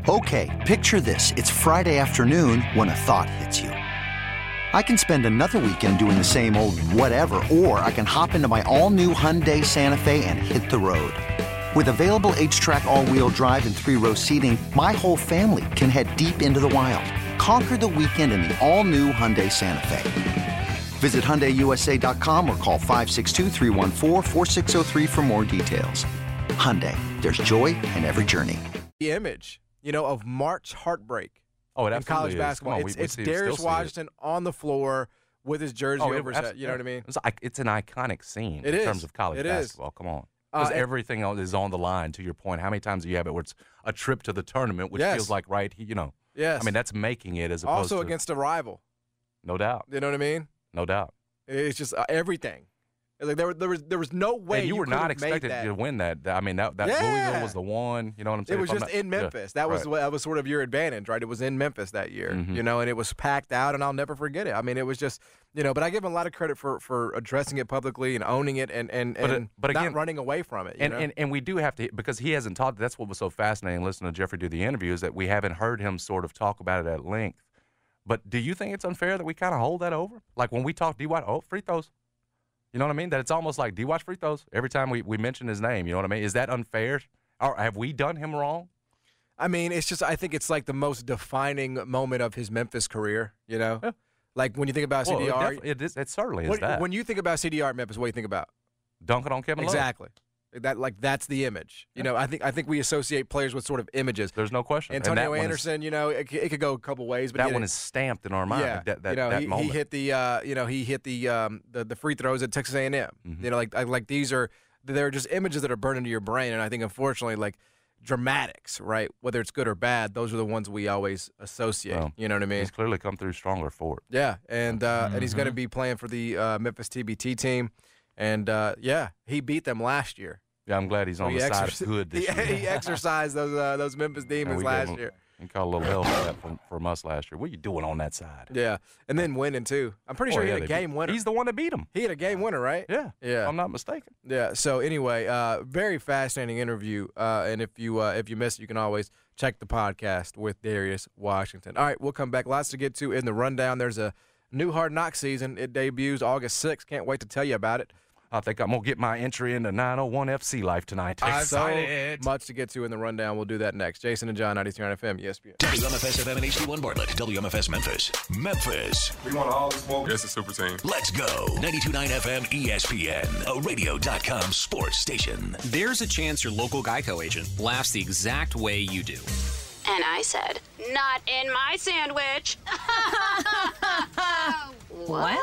Okay, picture this. It's Friday afternoon when a thought hits you. I can spend another weekend doing the same old whatever, or I can hop into my all-new Hyundai Santa Fe and hit the road. With available H-Track all-wheel drive and 3-row seating, my whole family can head deep into the wild. Conquer the weekend in the all-new Hyundai Santa Fe. Visit HyundaiUSA.com or call 562-314-4603 for more details. Hyundai, there's joy in every journey. The image, of March heartbreak. Oh, it in absolutely college is. basketball. Come on, It's we Darius Washington on the floor with his jersey over his head. You know what I mean? It's an iconic scene in terms of college basketball. Come on. Because everything is on the line, to your point. How many times do you have it where it's a trip to the tournament, which feels like Yes. I mean, that's making it as opposed also to. against a rival. No doubt. You know what I mean? No doubt. It's just everything. Like there was no way and you were not expected to win that. I mean, that Louisville was the one. You know what I'm saying? It was just in Memphis. That was sort of your advantage, right? It was in Memphis that year, and it was packed out, and I'll never forget it. I mean, it was just, but I give him a lot of credit for addressing it publicly and owning it and but again, not running away from it. And we do have to, because he hasn't talked. That's what was so fascinating listening to Jeffrey do the interview, is that we haven't heard him sort of talk about it at length. But do you think it's unfair that we kind of hold that over? Like when we talk D-Watt, free throws. You know what I mean? That it's almost like D-Watch free throws every time we mention his name. You know what I mean? Is that unfair? Or have we done him wrong? I mean, it's just, I think it's like the most defining moment of his Memphis career, Yeah. Like when you think about CDR. It certainly is that. When you think about CDR at Memphis, what do you think about? Dunking on Kevin Love. Exactly. That's the image. I think we associate players with sort of images. There's no question. Antonio Anderson, it could go a couple ways, but that one is stamped in our mind. Yeah, that moment. He hit the free throws at Texas A&M. Like they're just images that are burned into your brain, and I think unfortunately, like dramatics, right? Whether it's good or bad, those are the ones we always associate. Well, you know what I mean? He's clearly come through stronger for it. Yeah, and he's going to be playing for the Memphis TBT team, and he beat them last year. Yeah, I'm glad he's on the side of good this year. He exercised those Memphis Demons last year. He caught a little hell for that from us last year. What are you doing on that side? Yeah, and then winning, too. I'm pretty sure he had a game winner. He's the one that beat him. He had a game winner, right? Yeah, if I'm not mistaken. Yeah, so anyway, very fascinating interview, and if you missed it, you can always check the podcast with Darius Washington. All right, we'll come back. Lots to get to in the rundown. There's a new Hard Knocks season. It debuts August 6th. Can't wait to tell you about it. I think I'm going to get my entry into 901 FC life tonight. Excited. So much to get to in the rundown. We'll do that next. Jason and John, 93.9 FM, ESPN. WMFS FM and HD1 Bartlett. WMFS Memphis. We want all the smoke. It's a super team. Let's go. 92.9 FM ESPN, a radio.com sports station. There's a chance your local Geico agent laughs the exact way you do. And I said, not in my sandwich. What?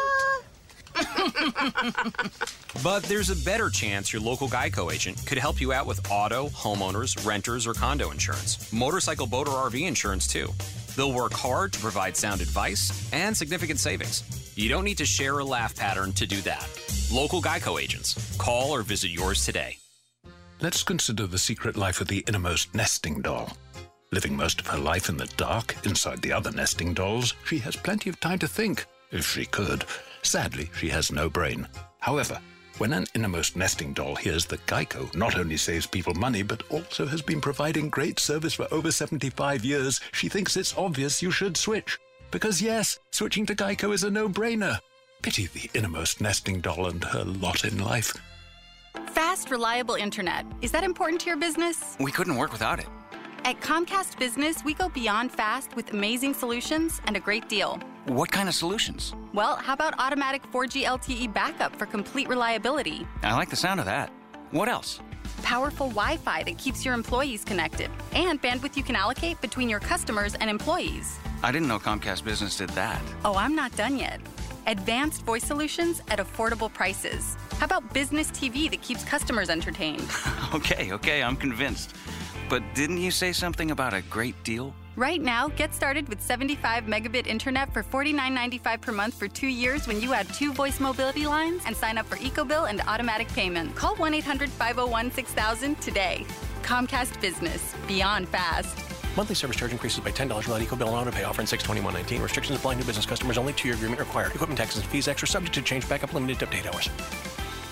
But there's a better chance your local Geico agent could help you out with auto, homeowners, renters, or condo insurance, motorcycle, boat, or RV insurance, too. They'll work hard to provide sound advice and significant savings. You don't need to share a laugh pattern to do that. Local Geico agents. Call or visit yours today. Let's consider the secret life of the innermost nesting doll. Living most of her life in the dark, inside the other nesting dolls, she has plenty of time to think, if she could. Sadly, she has no brain. However, when an innermost nesting doll hears that Geico not only saves people money, but also has been providing great service for over 75 years, she thinks it's obvious you should switch. Because yes, switching to Geico is a no-brainer. Pity the innermost nesting doll and her lot in life. Fast, reliable internet. Is that important to your business? We couldn't work without it. At Comcast Business, we go beyond fast with amazing solutions and a great deal. What kind of solutions? Well, how about automatic 4G LTE backup for complete reliability? I like the sound of that. What else? Powerful Wi-Fi that keeps your employees connected, and bandwidth you can allocate between your customers and employees. I didn't know Comcast Business did that. Oh, I'm not done yet. Advanced voice solutions at affordable prices. How about business TV that keeps customers entertained? Okay, I'm convinced. But didn't you say something about a great deal? Right now, get started with 75 megabit internet for $49.95 per month for 2 years when you add 2 voice mobility lines and sign up for EcoBill and automatic payment. Call 1-800-501-6000 today. Comcast Business. Beyond fast. Monthly service charge increases by $10 without EcoBill and auto pay. Offer in 6/21/19. Restrictions apply. New business customers only. 2-year agreement required. Equipment taxes and fees extra. Subject to change. Backup limited to update hours.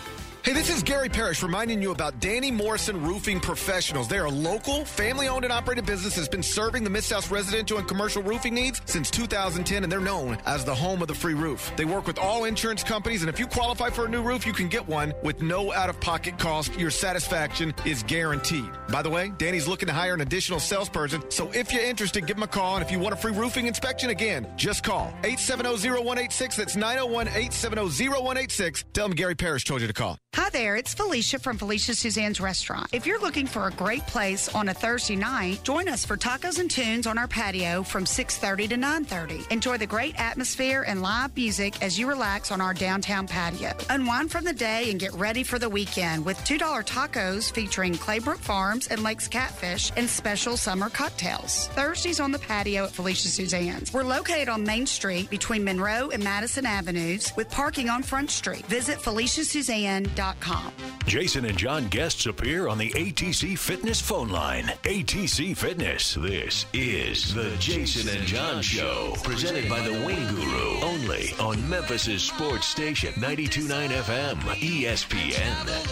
Hey, this is Gary Parrish reminding you about Danny Morrison Roofing Professionals. They are a local, family-owned and operated business that's been serving the Mid-South residential and commercial roofing needs since 2010, and they're known as the home of the free roof. They work with all insurance companies, and if you qualify for a new roof, you can get one with no out-of-pocket cost. Your satisfaction is guaranteed. By the way, Danny's looking to hire an additional salesperson, so if you're interested, give him a call, and if you want a free roofing inspection, again, just call 870-0186. That's 901-870-0186. Tell them Gary Parrish told you to call. Hi there, it's Felicia from Felicia Suzanne's Restaurant. If you're looking for a great place on a Thursday night, join us for tacos and tunes on our patio from 6:30 to 9:30. Enjoy the great atmosphere and live music as you relax on our downtown patio. Unwind from the day and get ready for the weekend with $2 tacos featuring Claybrook Farms and Lakes Catfish and special summer cocktails. Thursdays on the patio at Felicia Suzanne's. We're located on Main Street between Monroe and Madison Avenues with parking on Front Street. Visit FeliciaSuzanne.com. Jason and John guests appear on the ATC Fitness phone line. ATC Fitness. This is the Jason and John Show, presented by the Wing Guru, only on Memphis' sports station, 92.9 FM, ESPN.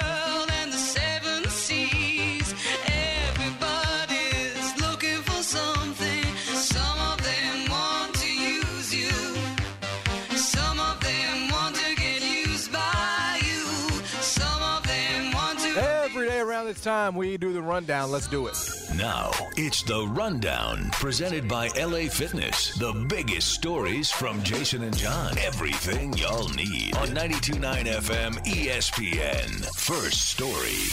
It's time we do the rundown. Let's do it. Now, it's the Rundown, presented by LA Fitness. The biggest stories from Jason and John. Everything y'all need on 92.9 FM ESPN. First story.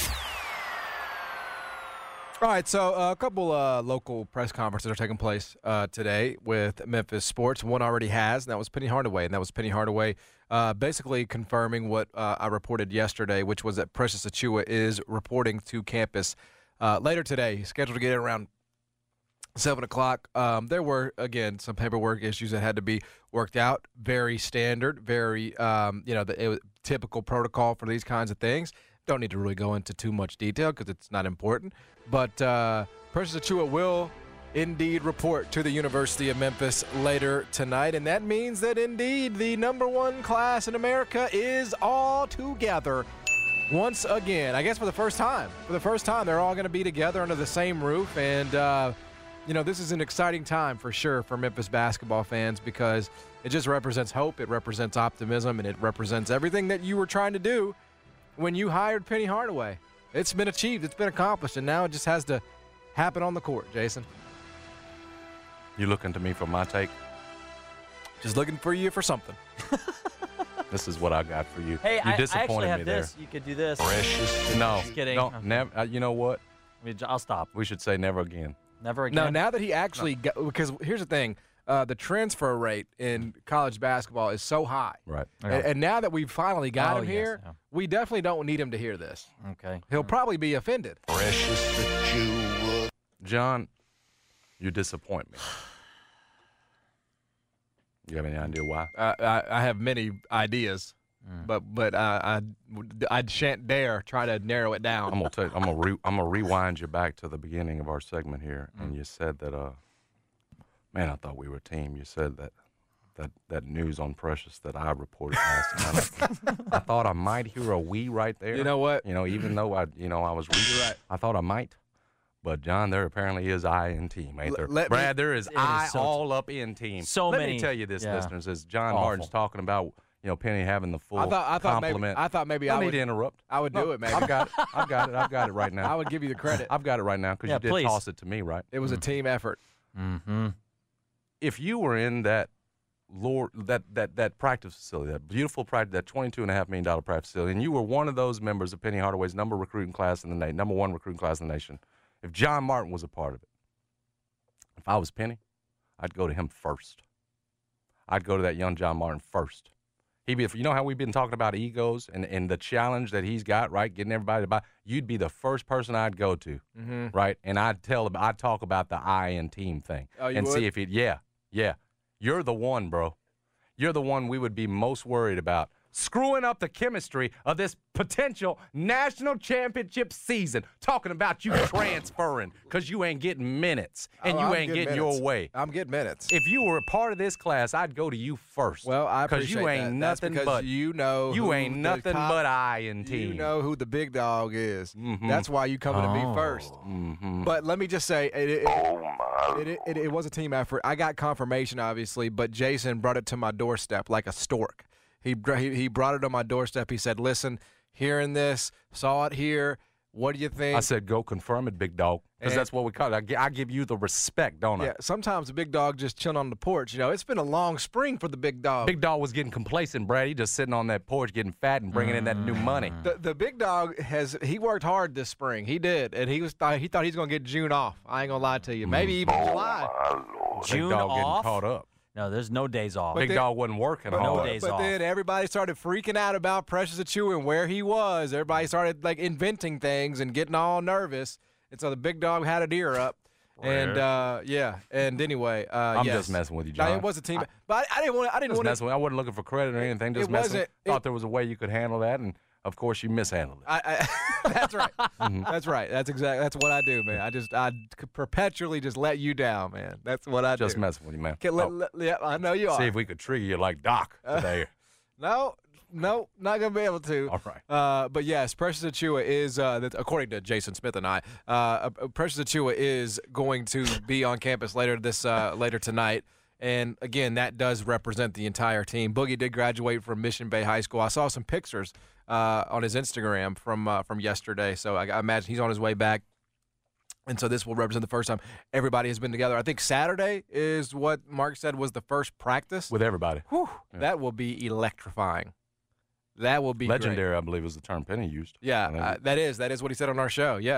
All right, so a couple local press conferences are taking place today with Memphis sports. One already has, and that was Penny Hardaway. And that was Penny Hardaway basically confirming what I reported yesterday, which was that Precious Achiuwa is reporting to campus later today. He's scheduled to get in around 7 o'clock. There were, again, some paperwork issues that had to be worked out. Very standard, very, typical protocol for these kinds of things. Don't need to really go into too much detail because it's not important. But Precious Achiuwa will indeed report to the University of Memphis later tonight. And that means that indeed the number one class in America is all together once again. I guess for the first time. For the first time, they're all going to be together under the same roof. And, this is an exciting time for sure for Memphis basketball fans because it just represents hope. It represents optimism. And it represents everything that you were trying to do when you hired Penny Hardaway. It's been achieved. It's been accomplished. And now it just has to happen on the court, Jason. You looking to me for my take? Just looking for you for something. This is what I got for you. Hey, you I disappointed actually have me this. there. You could do this. Precious. No. Just kidding. No, never. You know what? I'll stop. We should say never again. Never again? No, now that he actually got, because here's the thing. The transfer rate in college basketball is so high. Right. And now that we've finally got him here, we definitely don't need him to hear this. Okay. He'll probably be offended. Precious Achiuwa. John, you disappoint me. You have any idea why? I have many ideas, but I shan't dare try to narrow it down. I'm gonna tell you, I'm gonna rewind you back to the beginning of our segment here, and you said that, man, I thought we were a team. You said that news on Precious that I reported last night. I thought I might hear a we right there. You know what? Even though I was right. I thought I might. But, John, there apparently is I in team, ain't there? Brad, there is I all up in team. Let me tell you this, yeah. listeners, as John Martin's talking about, Penny having the full I thought compliment. maybe I I need would to interrupt. I would do it, maybe. I've got it right now. I would give you the credit. I've got it right now because you did please. toss it to me, right? It was a team effort. Mm-hmm. If you were in that practice facility, that beautiful practice, that $22.5 million practice facility, and you were one of those members of Penny Hardaway's number one recruiting class in the nation, if John Martin was a part of it, if I was Penny, I'd go to him first. I'd go to that young John Martin first. He'd be, you know how we've been talking about egos and the challenge that he's got, right? Getting everybody to buy. You'd be the first person I'd go to, right? And I'd talk about the I in team thing and see if yeah. You're the one, bro. You're the one we would be most worried about. screwing up the chemistry of this potential national championship season, talking about you transferring because you ain't getting minutes and you ain't getting your way. I'm getting minutes. If you were a part of this class, I'd go to you first. Well, I appreciate because you ain't that. nothing That's because but you ain't nothing but I and team. You know who the big dog is. That's why you coming to me first. But let me just say, it was a team effort. I got confirmation, obviously, but Jason brought it to my doorstep like a stork. He brought it on my doorstep. He said, listen, hearing this, saw it here. What do you think? I said, go confirm it, big dog, because that's what we call it. I give you the respect, don't I? Yeah, sometimes the big dog just chilling on the porch. You know, it's been a long spring for the big dog. Big dog was getting complacent, Brad. He just sitting on that porch getting fat and bringing in that new money. The big dog he worked hard this spring. He did, and he thought he was going to get June off. I ain't going to lie to you. Maybe even July. Big dog getting caught up. No, there's no days off. Big dog wasn't working hard. No days off. But then everybody started freaking out about Precious Achiuwa and where he was. Everybody started like inventing things and getting all nervous. And so the big dog had a deer up. And and anyway, I'm yes. just messing with you, John. No, it was a team, but I didn't want. I wasn't looking for credit or anything. Just messing. Thought there was a way you could handle that, and of course you mishandled it. That's right. That's right. That's what I do, man. I perpetually just let you down, man. That's what I do. Just messing with you, man. Yeah, I know you are. See if we could trigger you like Doc today. No, not gonna be able to. All right. But yes, Precious Achiuwa is, according to Jason Smith and I, Precious Achiuwa is going to be on campus later tonight. And again, that does represent the entire team. Boogie did graduate from Mission Bay High School. I saw some pictures on his Instagram from yesterday, so I imagine he's on his way back. And so this will represent the first time everybody has been together. I think Saturday is what Mark said was the first practice. With everybody. Whew, yeah. That will be electrifying. That will be legendary, great. I believe, is the term Penny used. Yeah, that is what he said on our show. Yeah,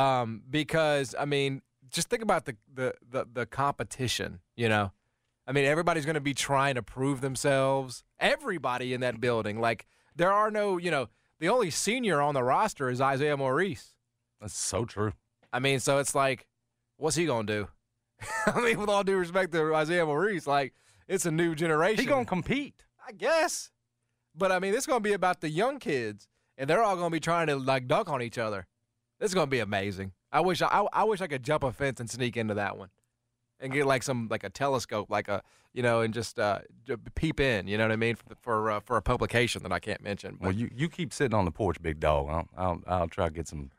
because I mean, just think about the competition. You know, I mean, everybody's going to be trying to prove themselves. Everybody in that building, like there are no, the only senior on the roster is Isaiah Maurice. That's so true. I mean, so it's like, what's he going to do? I mean, with all due respect to Isaiah Maurice, like it's a new generation. He going to compete, I guess. But, I mean, it's going to be about the young kids, and they're all going to be trying to, like, dunk on each other. This is going to be amazing. I wish I could jump a fence and sneak into that one and get, like, a telescope, like and just peep in, you know what I mean, for a publication that I can't mention. But, well, you keep sitting on the porch, big dog. I'll try to get some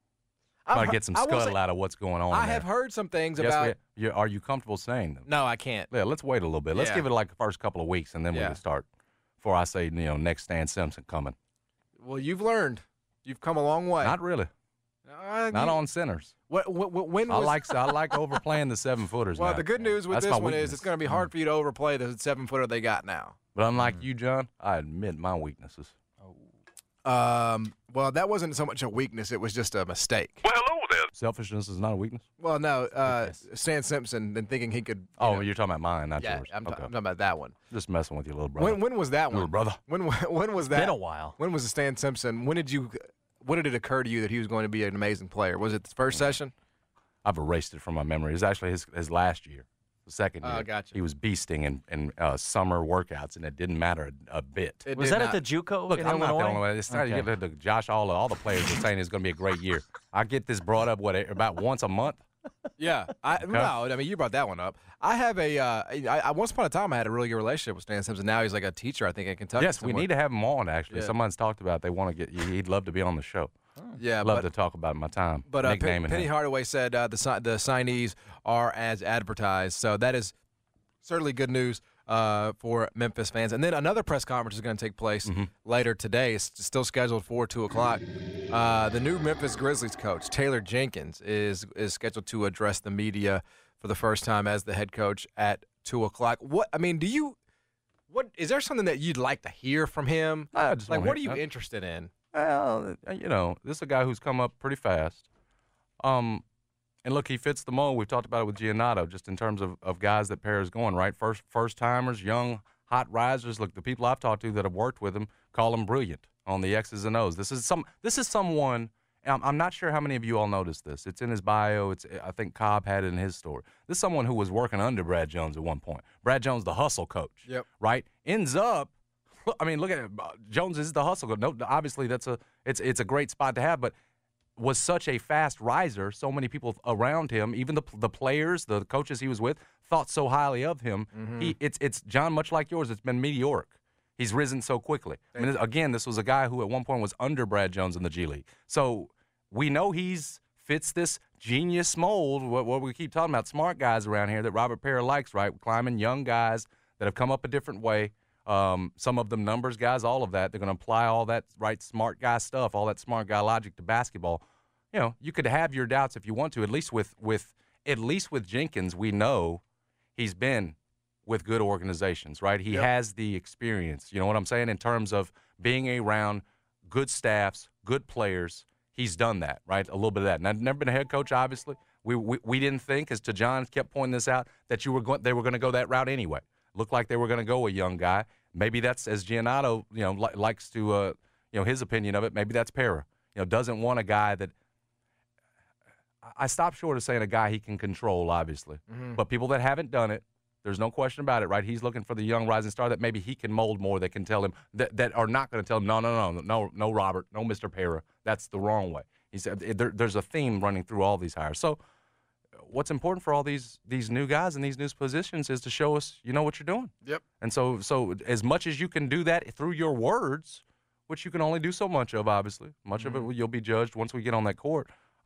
scuttle out of what's going on. I have heard some things about. Are you comfortable saying them? No, I can't. Yeah, let's wait a little bit. Let's give it, like, the first couple of weeks, and then we can start. Before I say, next Stan Simpson coming. Well, you've learned. You've come a long way. Not really. Not on centers. When I like overplaying the 7-footers. Well, now. the good news with That's this my one weakness. is it's going to be hard for you to overplay the 7-footer they got now. But unlike you, John, I admit my weaknesses. Well, that wasn't so much a weakness; it was just a mistake. Well, hello there. Selfishness is not a weakness. Well, no, Stan Simpson and thinking he could. You're talking about mine, not yeah, yours. I'm talking about that one. Just messing with you, little brother. When was that one, little brother? When was that? It's been a while. When was the Stan Simpson? When did it occur to you that he was going to be an amazing player? Was it the first session? I've erased it from my memory. It was actually his last year. The second year, gotcha. He was beasting in summer workouts, and it didn't matter a bit. Was that at the JUCO Look, in I'm not the Illinois? only one. It's starting to get to Josh. All the players are saying it's going to be a great year. I get this brought up about once a month. Yeah, no, I mean you brought that one up. I have I once upon a time I had a really good relationship with Stan Simpson. Now he's like a teacher, I think, in Kentucky. Yes, we need to have him on. Actually, Yeah. someone's talked about they want to get. He'd love to be on the show. Yeah, love to talk about my time. But nicknaming Penny him. Hardaway said the signees are as advertised, so that is certainly good news for Memphis fans. And then another press conference is going to take place later today. It's still scheduled for 2 o'clock. The new Memphis Grizzlies coach, Taylor Jenkins, is scheduled to address the media for the first time as the head coach at 2 o'clock. What is there something that you'd like to hear from him? What are you interested in? Well, this is a guy who's come up pretty fast. And look, he fits the mold. We've talked about it with Giannotto, just in terms of guys that pair is going, right? First timers, young, hot risers. Look, the people I've talked to that have worked with him call him brilliant on the X's and O's. This is someone, I'm not sure how many of you all noticed this. It's in his bio. I think Cobb had it in his story. This is someone who was working under Brad Jones at one point. Brad Jones, the hustle coach. Yep. Right? Ends up I mean, look at it. Jones is the hustle. No, obviously it's a great spot to have, but was such a fast riser. So many people around him, even the players, the coaches he was with, thought so highly of him. It's John, much like yours. It's been meteoric. He's risen so quickly. I mean, again, this was a guy who at one point was under Brad Jones in the G League. So we know fits this genius mold, what we keep talking about, smart guys around here that Robert Pera likes, right? Climbing young guys that have come up a different way. Some of them numbers guys, all of that. They're going to apply all that right smart guy stuff, all that smart guy logic to basketball. You know, you could have your doubts if you want to. At least with Jenkins, we know he's been with good organizations, right? He has the experience. You know what I'm saying? In terms of being around good staffs, good players, he's done that, right? A little bit of that. And I've never been a head coach, obviously. We didn't think, as to John kept pointing this out, that they were going to go that route anyway. Looked like they were going to go a young guy. Maybe that's, as Giannotto, likes to, his opinion of it. Maybe that's Pera. Doesn't want a guy that. I stopped short of saying a guy he can control, obviously. But people that haven't done it, there's no question about it, right? He's looking for the young rising star that maybe he can mold more, that can tell him, that are not going to tell him, no, Robert, no, Mr. Pera. That's the wrong way. He said there's a theme running through all these hires. So what's important for all these new guys in these new positions is to show us you know what you're doing. Yep. And so as much as you can do that through your words, which you can only do so much of, obviously. Much of it you'll be judged once we get on that court.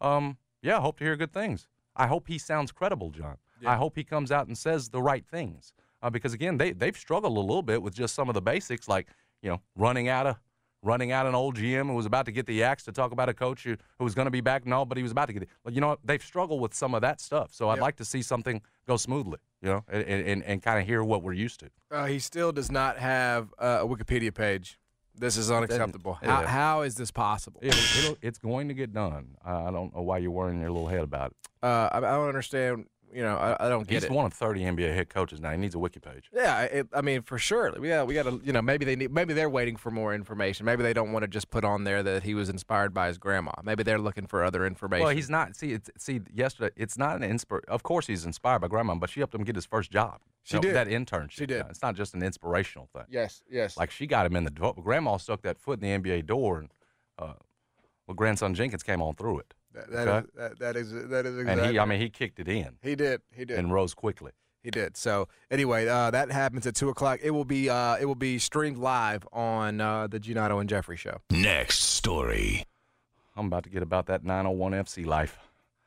I hope to hear good things. I hope he sounds credible, John. Yeah. I hope he comes out and says the right things. Because, again, they've struggled a little bit with just some of the basics, like, running out an old GM who was about to get the axe to talk about a coach who was going to be back and all, but he was about to get it. But, they've struggled with some of that stuff. So I'd like to see something go smoothly, and kind of hear what we're used to. He still does not have a Wikipedia page. This is unacceptable. How is this possible? It's going to get done. I don't know why you're worrying your little head about it. I don't understand. I don't get it. He's one of 30 NBA head coaches now. He needs a wiki page. Yeah, for sure. We got to. Maybe they're waiting for more information. Maybe they don't want to just put on there that he was inspired by his grandma. Maybe they're looking for other information. Well, he's not. See, yesterday, it's not an Of course, he's inspired by grandma, but she helped him get his first job. She did that internship. She did. It's not just an inspirational thing. Yes. Like she got him in the door. Grandma stuck that foot in the NBA door, and grandson Jenkins came on through it. That is exactly. And he kicked it in. He did. And rose quickly. He did. So anyway, that happens at 2:00. It will be streamed live on the Giannotto and Jeffrey show. Next story. I'm about to get about that 901 FC life.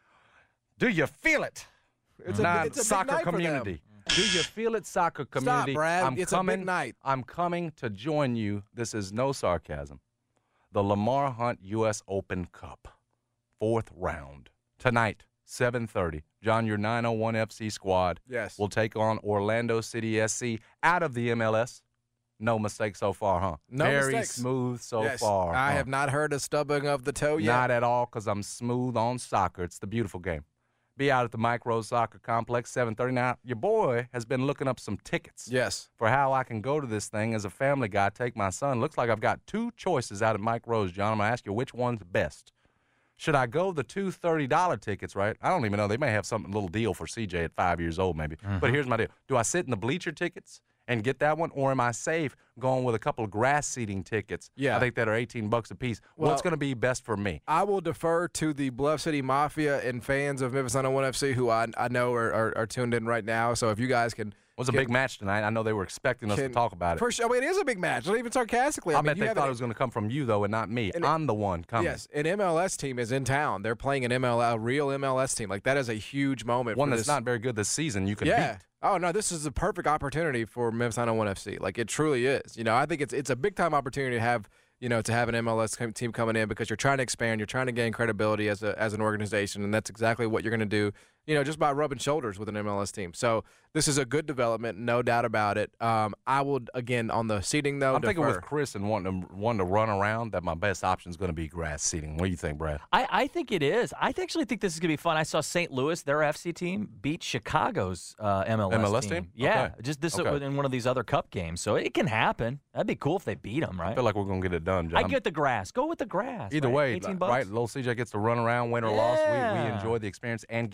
Do you feel it? It's a soccer big night community. Do you feel it, soccer community? Stop, Brad. It's a big night. I'm coming to join you. This is no sarcasm. The Lamar Hunt U.S. Open Cup, 4th round. Tonight, 7:30. John, your 901 FC squad will take on Orlando City SC out of the MLS. No mistake so far, huh? No Very mistakes. Smooth so far. I have not heard a stubbing of the toe yet. Not at all, because I'm smooth on soccer. It's the beautiful game. Be out at the Mike Rose Soccer Complex, 7:30. Now, your boy has been looking up some tickets. Yes. For how I can go to this thing as a family guy, take my son. Looks like I've got 2 choices out at Mike Rose, John. I'm going to ask you which one's best. Should I go the $2 $30 tickets, right? I don't even know. They may have a little deal for CJ at 5 years old, maybe. But here's my deal. Do I sit in the bleacher tickets and get that one, or am I safe going with a couple of grass seating tickets? Yeah. I think that are $18 a piece. Well, what's going to be best for me? I will defer to the Bluff City Mafia and fans of Memphis 901 FC who I know are tuned in right now. So if you guys can. It was a big match tonight. I know they were expecting us to talk about it. For sure. It is a big match. Not even sarcastically. I bet they thought it was going to come from you, though, and not me. I'm the one coming. Yes, an MLS team is in town. They're playing a real MLS team. Like, that is a huge moment. One that's not very good this season you can beat. Oh, no, this is a perfect opportunity for Memphis 901 FC. Like, it truly is. I think it's a big-time opportunity to have an MLS team coming in because you're trying to expand, you're trying to gain credibility as an organization, and that's exactly what you're going to do, just by rubbing shoulders with an MLS team. So this is a good development, no doubt about it. I would, again, on the seating, though, I'm thinking with Chris and wanting to run around that my best option is going to be grass seating. What do you think, Brad? I think it is. I actually think this is going to be fun. I saw St. Louis, their FC team, beat Chicago's MLS team. Yeah, okay. In one of these other cup games. So it can happen. That'd be cool if they beat them, right? I feel like we're going to get it done, John. I get the grass. Go with the grass. Either way, $18. right? Little CJ gets to run around, win or loss. We enjoy the experience and get out to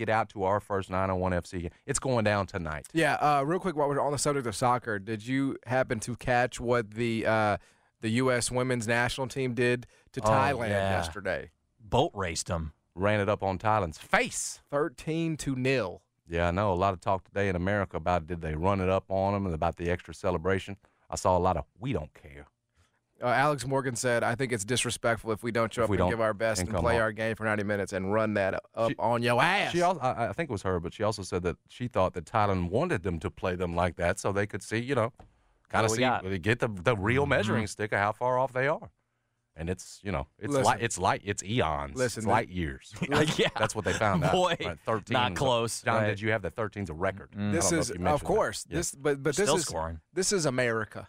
to our first 901 FC. It's going down tonight. Yeah, real quick, while we're on the subject of soccer, did you happen to catch what the U.S. women's national team did to Thailand yesterday? Boat raced them. Ran it up on Thailand's face. 13-0. Yeah, I know. A lot of talk today in America about did they run it up on them and about the extra celebration. I saw a lot of we don't care. Alex Morgan said, I think it's disrespectful if we don't show up and give our best and play our game for 90 minutes and run that up on your ass. She also, I think it was her, but she also said that she thought that Thailand wanted them to play them like that so they could see, kind of get the real measuring stick of how far off they are. And it's, it's eons. Listen, it's light years. Yeah. That's what they found out. Boy, right, 13. not close. John, right. did you have that 13's a record? This is, of course. Yeah. But this Still is scoring. This is America.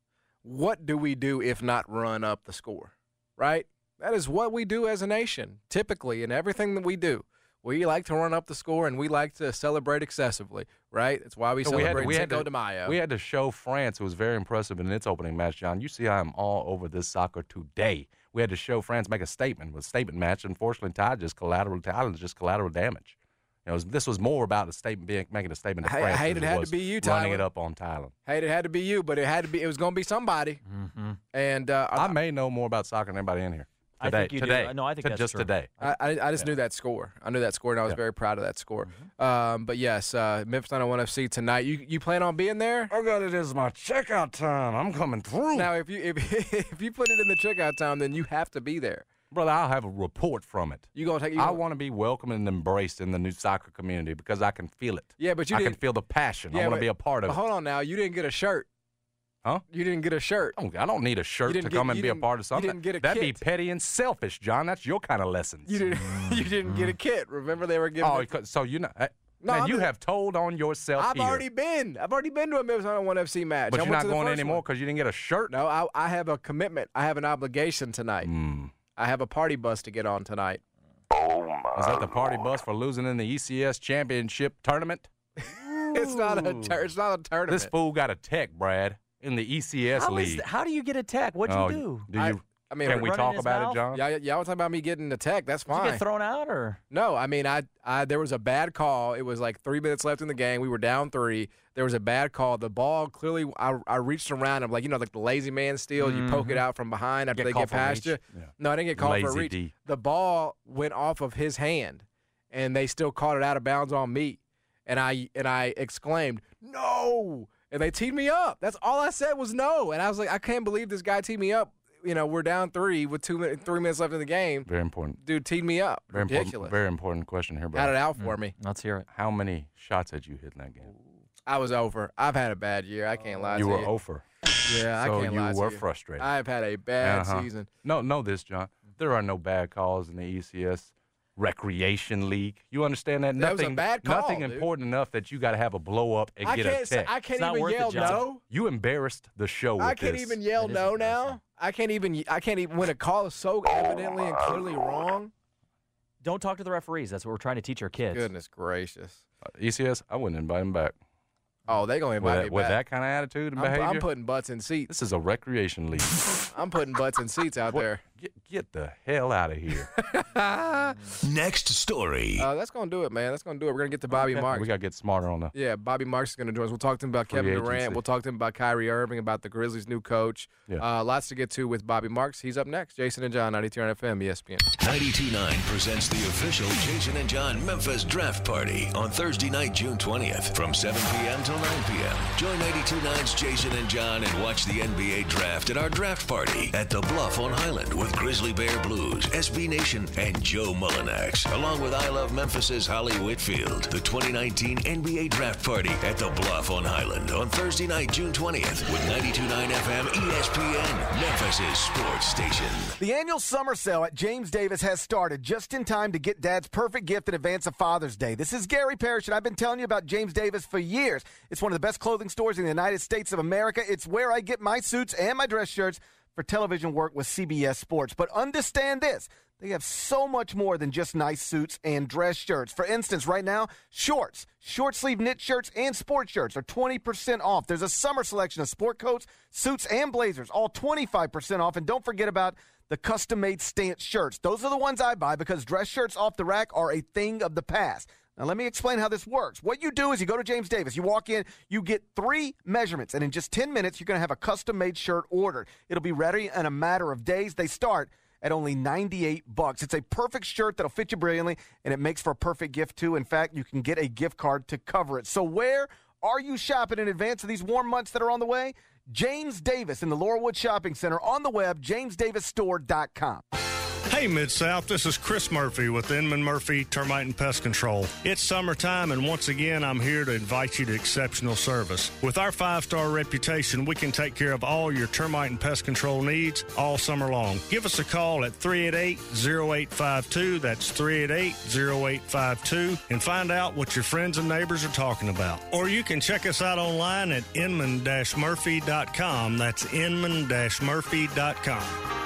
What do we do if not run up the score? Right? That is what we do as a nation, typically, in everything that we do. We like to run up the score, and we like to celebrate excessively, right? That's why we celebrate Cinco de Mayo. We had to show France, who was very impressive in its opening match, John. You see I am all over this soccer today. We had to show France make a statement. It was a statement match. Unfortunately, Thailand just collateral damage. This was more about a statement making a statement to France. It had to be you, Tyler. Running it up on Thailand. It had to be you, but it was going to be somebody. Mm-hmm. And I may know more about soccer than anybody in here. Today, I think you do. No, I think that's just true. today. I just knew that score. I knew that score, and I was very proud of that score. But yes, Memphis 901 FC tonight. You plan on being there? Oh God, it is my checkout time. I'm coming through. Now, if you put it in the checkout time, then you have to be there. Brother, I'll have a report from it. I want to be welcomed and embraced in the new soccer community because I can feel it. Yeah, but I can feel the passion. I want to be a part of it. Hold on now. You didn't get a shirt. Huh? You didn't get a shirt. I don't need a shirt to come and be a part of something. You didn't get a That'd kit. be petty and selfish, John. That's your kind of lessons. You didn't get a kit. Remember they were giving. So you know. Man, you have told on yourself. I've already been to a Memphis 901 FC match. But you're not going anymore because you didn't get a shirt. No, I have a commitment. I have an obligation tonight. I have a party bus to get on tonight. Oh my! Is that the party bus for losing in the ECS championship tournament? It's not a tournament. This fool got a tech, Brad, in the ECS league. How do you get a tech? What'd you do? Can we talk about it, John? Y'all was talking about me getting the tech. That's fine. Did you get thrown out or? No, I mean, there was a bad call. It was like 3 minutes left in the game. We were down 3. There was a bad call. The ball clearly, I reached around. I'm like, like the lazy man steal. You poke it out from behind after they get past you. Yeah. No, I didn't get called for a Lazy reach. D. The ball went off of his hand, and they still caught it out of bounds on me. And I exclaimed, "No!" And they teed me up. That's all I said was no. And I was like, I can't believe this guy teed me up. We're down 3 with 3 minutes left in the game. Very important. Dude teed me up. Ridiculous. Very important question here, bro. Had it out for me. Let's hear it. How many shots had you hit in that game? I was over. I've had a bad year. I can't lie to you. You were over. Yeah, I can't lie to you. So you were frustrated. I've had a bad season. No, know this, John. There are no bad calls in the ECS Recreation League. You understand that? That was a bad call, Nothing important enough that you got to have a blow up and get a tech. I can't even yell no. You embarrassed the show with this. I can't even yell no now. I can't even when a call is so evidently and clearly wrong. Don't talk to the referees. That's what we're trying to teach our kids. Goodness gracious. ECS, I wouldn't invite him back. Oh, they're going to invite me back. With that kind of attitude and behavior? I'm putting butts in seats. This is a recreation league. I'm putting butts in seats out there. Get the hell out of here. Next story. That's going to do it, man. That's going to do it. We're going to get to Bobby Marks. We got to get smarter on that. Yeah, Bobby Marks is going to join us. We'll talk to him about Kevin Durant. Agency. We'll talk to him about Kyrie Irving, about the Grizzlies' new coach. Yeah. Lots to get to with Bobby Marks. He's up next. Jason and John, 92 on FM, ESPN. 92.9 presents the official Jason and John Memphis Draft Party on Thursday night, June 20th from 7 p.m. till 9 p.m. Join 92.9's Jason and John and watch the NBA Draft at our draft party at the Bluff on Highland with Grizzly Bear Blues, SB Nation, and Joe Mullinax, along with I Love Memphis's Holly Whitfield. The 2019 NBA Draft Party at the Bluff on Highland on Thursday night, June 20th with 92.9 FM ESPN, Memphis's sports station. The annual summer sale at James Davis has started just in time to get Dad's perfect gift in advance of Father's Day. This is Gary Parrish, and I've been telling you about James Davis for years. It's one of the best clothing stores in the United States of America. It's where I get my suits and my dress shirts for television work with CBS Sports. But understand this, they have so much more than just nice suits and dress shirts. For instance, right now, shorts, short-sleeve knit shirts, and sports shirts are 20% off. There's a summer selection of sport coats, suits, and blazers, all 25% off. And don't forget about the custom-made stance shirts. Those are the ones I buy because dress shirts off the rack are a thing of the past. Now, let me explain how this works. What you do is you go to James Davis. You walk in, you get 3 measurements, and in just 10 minutes, you're going to have a custom-made shirt ordered. It'll be ready in a matter of days. They start at only $98. It's a perfect shirt that'll fit you brilliantly, and it makes for a perfect gift, too. In fact, you can get a gift card to cover it. So where are you shopping in advance of these warm months that are on the way? James Davis in the Laurelwood Shopping Center, on the web, jamesdavisstore.com. Hey, Mid-South, this is Chris Murphy with Inman Murphy Termite and Pest Control. It's summertime, and once again, I'm here to invite you to exceptional service. With our 5-star reputation, we can take care of all your termite and pest control needs all summer long. Give us a call at 388-0852, that's 388-0852, and find out what your friends and neighbors are talking about. Or you can check us out online at inman-murphy.com, that's inman-murphy.com.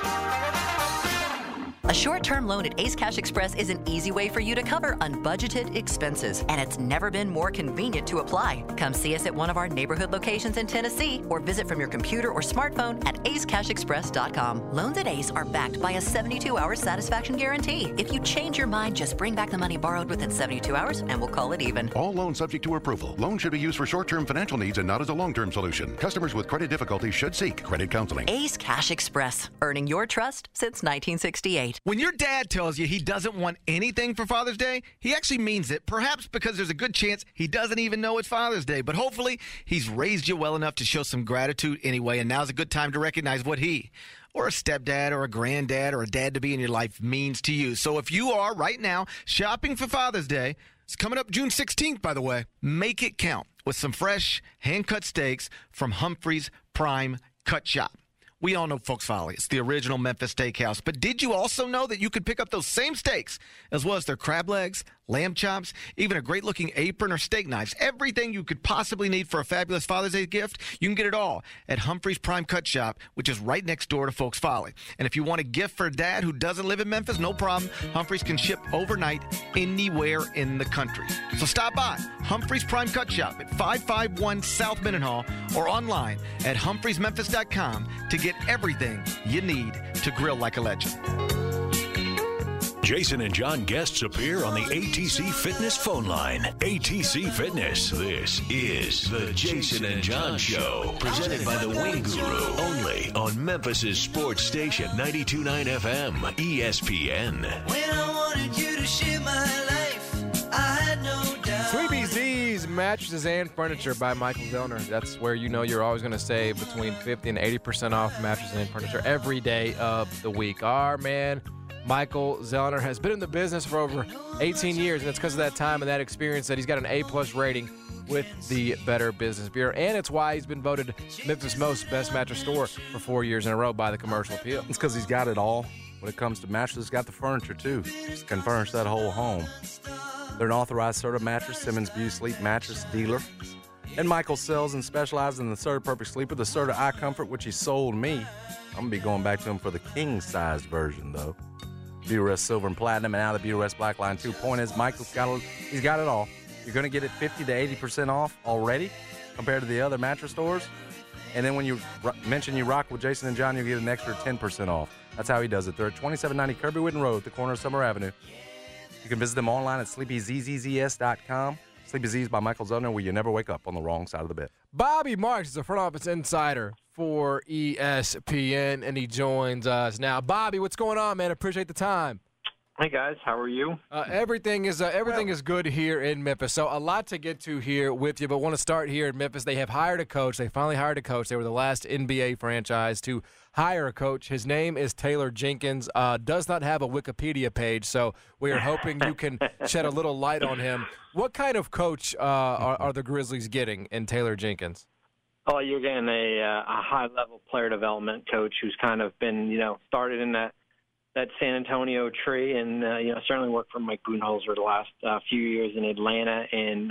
A short-term loan at Ace Cash Express is an easy way for you to cover unbudgeted expenses, and it's never been more convenient to apply. Come see us at one of our neighborhood locations in Tennessee, or visit from your computer or smartphone at acecashexpress.com. Loans at Ace are backed by a 72-hour satisfaction guarantee. If you change your mind, just bring back the money borrowed within 72 hours, and we'll call it even. All loans subject to approval. Loans should be used for short-term financial needs and not as a long-term solution. Customers with credit difficulties should seek credit counseling. Ace Cash Express, earning your trust since 1968. When your dad tells you he doesn't want anything for Father's Day, he actually means it, perhaps because there's a good chance he doesn't even know it's Father's Day. But hopefully, he's raised you well enough to show some gratitude anyway, and now's a good time to recognize what he, or a stepdad, or a granddad, or a dad-to-be in your life means to you. So if you are, right now, shopping for Father's Day, it's coming up June 16th, by the way, make it count with some fresh, hand-cut steaks from Humphrey's Prime Cut Shop. We all know Folks Folly. It's the original Memphis Steakhouse. But did you also know that you could pick up those same steaks, as well as their crab legs, lamb chops, even a great-looking apron or steak knives? Everything you could possibly need for a fabulous Father's Day gift, you can get it all at Humphrey's Prime Cut Shop, which is right next door to Folks Folly. And if you want a gift for a dad who doesn't live in Memphis, no problem. Humphrey's can ship overnight anywhere in the country. So stop by Humphrey's Prime Cut Shop at 551 South Mendenhall or online at humphreysmemphis.com to get everything you need to grill like a legend. Jason and John guests appear on the ATC Fitness phone line. ATC Fitness. This is the Jason and John Show, presented by the Wing Guru, only on Memphis' sports station 92.9 FM, ESPN. When I wanted you to share my life, I had no doubt. Sleepy Z's Mattresses and Furniture by Michael Zellner. That's where you know you're always going to save between 50 and 80% off mattresses and furniture every day of the week. Our man, Michael Zellner, has been in the business for over 18 years, and it's because of that time and that experience that he's got an A-plus rating with the Better Business Bureau, and it's why he's been voted Memphis' most best mattress store for 4 years in a row by the Commercial Appeal. It's because he's got it all. When it comes to mattresses, he's got the furniture, too. Can furnish that whole home. They're an authorized Serta mattress, Simmons View Sleep mattress dealer. And Michael sells and specializes in the Serta Perfect Sleeper, the Serta iComfort, which he sold me. I'm going to be going back to him for the king-sized version, though. Beaurest Silver and Platinum, and now the Beaurest Black Line 2. Point is, Michael's got it all. You're going to get it 50 to 80% off already compared to the other mattress stores. And then when you mention you rock with Jason and John, you'll get an extra 10% off. That's how he does it. They're at 2790 Kirby Whitten Road at the corner of Summer Avenue. You can visit them online at sleepyzzs.com. Sleepy Z's by Michael Zellner, where you never wake up on the wrong side of the bed. Bobby Marks is a front office insider for ESPN, and he joins us now. Bobby, what's going on, man? Appreciate the time. Hey, guys. How are you? Everything is good here in Memphis. So a lot to get to here with you, but want to start here in Memphis. They have hired a coach. They finally hired a coach. They were the last NBA franchise to hire a coach. His name is Taylor Jenkins. Does not have a Wikipedia page, so we are hoping you can shed a little light on him. What kind of coach are the Grizzlies getting in Taylor Jenkins? Oh, you're getting a high-level player development coach who's kind of been, started in that San Antonio tree, and certainly worked for Mike Budenholzer the last few years in Atlanta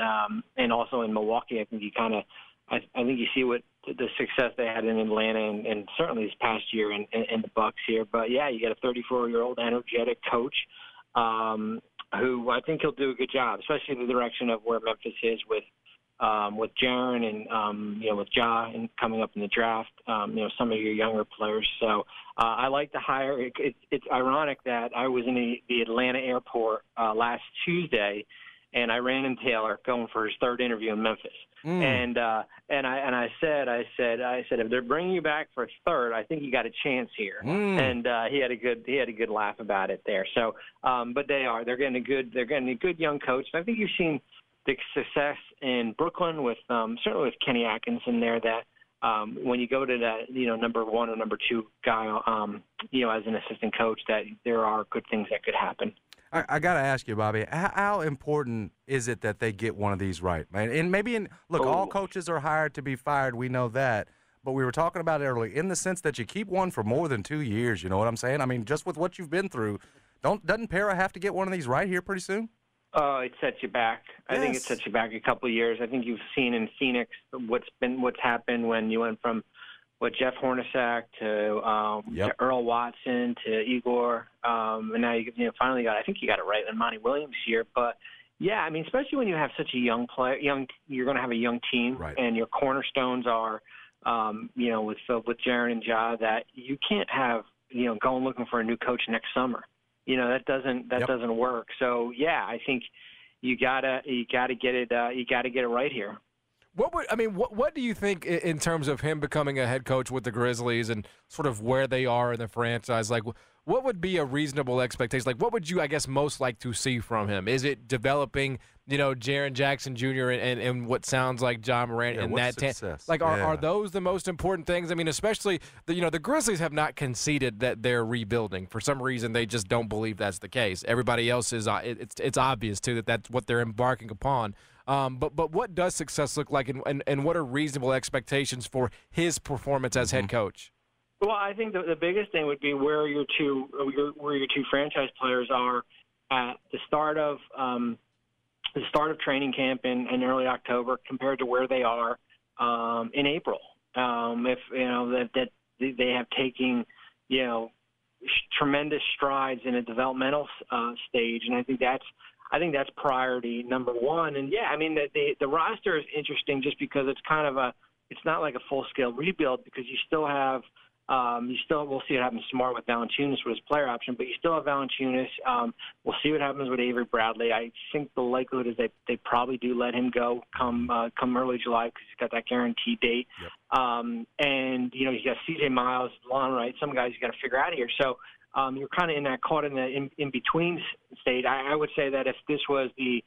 and also in Milwaukee. I think I think you see what the success they had in Atlanta and certainly this past year in the Bucks here. But yeah, you got a 34-year-old energetic coach who I think he'll do a good job, especially in the direction of where Memphis is with Jaren and with Ja and coming up in the draft. Some of your younger players. So I like the hire. It's ironic that I was in the Atlanta airport last Tuesday, and I ran into Taylor going for his third interview in Memphis. And I said, if they're bringing you back for a third, I think you got a chance here. And he had a good laugh about it there. So, but they're getting a good young coach. And I think you've seen the success in Brooklyn with certainly with Kenny Atkinson there. That when you go to that number one or number two guy as an assistant coach, that there are good things that could happen. I got to ask you, Bobby, how important is it that they get one of these right, man? And maybe all coaches are hired to be fired. We know that. But we were talking about it earlier in the sense that you keep one for more than 2 years. You know what I'm saying? I mean, just with what you've been through, doesn't Para have to get one of these right here pretty soon? It sets you back. I think it sets you back a couple of years. I think you've seen in Phoenix what's happened when you went from Jeff Hornacek to Earl Watson to Igor, and now you finally got. I think you got it right in Monty Williams here. But yeah, I mean, especially when you have such a young player, you're going to have a young team, right. And your cornerstones are, with Jaren and Ja, that you can't have going looking for a new coach next summer. That doesn't work. So yeah, I think you gotta get it right here. What do you think in terms of him becoming a head coach with the Grizzlies and sort of where they are in the franchise? Like, what would be a reasonable expectation? Like, what would you, I guess, most like to see from him? Is it developing, Jaren Jackson Jr. and what sounds like John Morant and that success? Are those the most important things? I mean, especially the Grizzlies have not conceded that they're rebuilding. For some reason, they just don't believe that's the case. Everybody else is. It's obvious too that that's what they're embarking upon. But what does success look like, and what are reasonable expectations for his performance as head coach? Well, I think the biggest thing would be where your two franchise players are at the start of training camp in early October compared to where they are in April. If that they have taken tremendous strides in a developmental stage, and I think that's priority number one. And yeah, I mean the roster is interesting just because it's it's not like a full scale rebuild, because you still have we'll see what happens tomorrow with Valanciunas with his player option, but you still have Valanciunas. We'll see what happens with Avery Bradley. I think the likelihood is that they probably do let him go come early July, because he's got that guaranteed date. Yep. And you got C.J. Miles, Lon Wright, some guys you got to figure out here. So you're kind of caught in the in between state. I would say that if this was the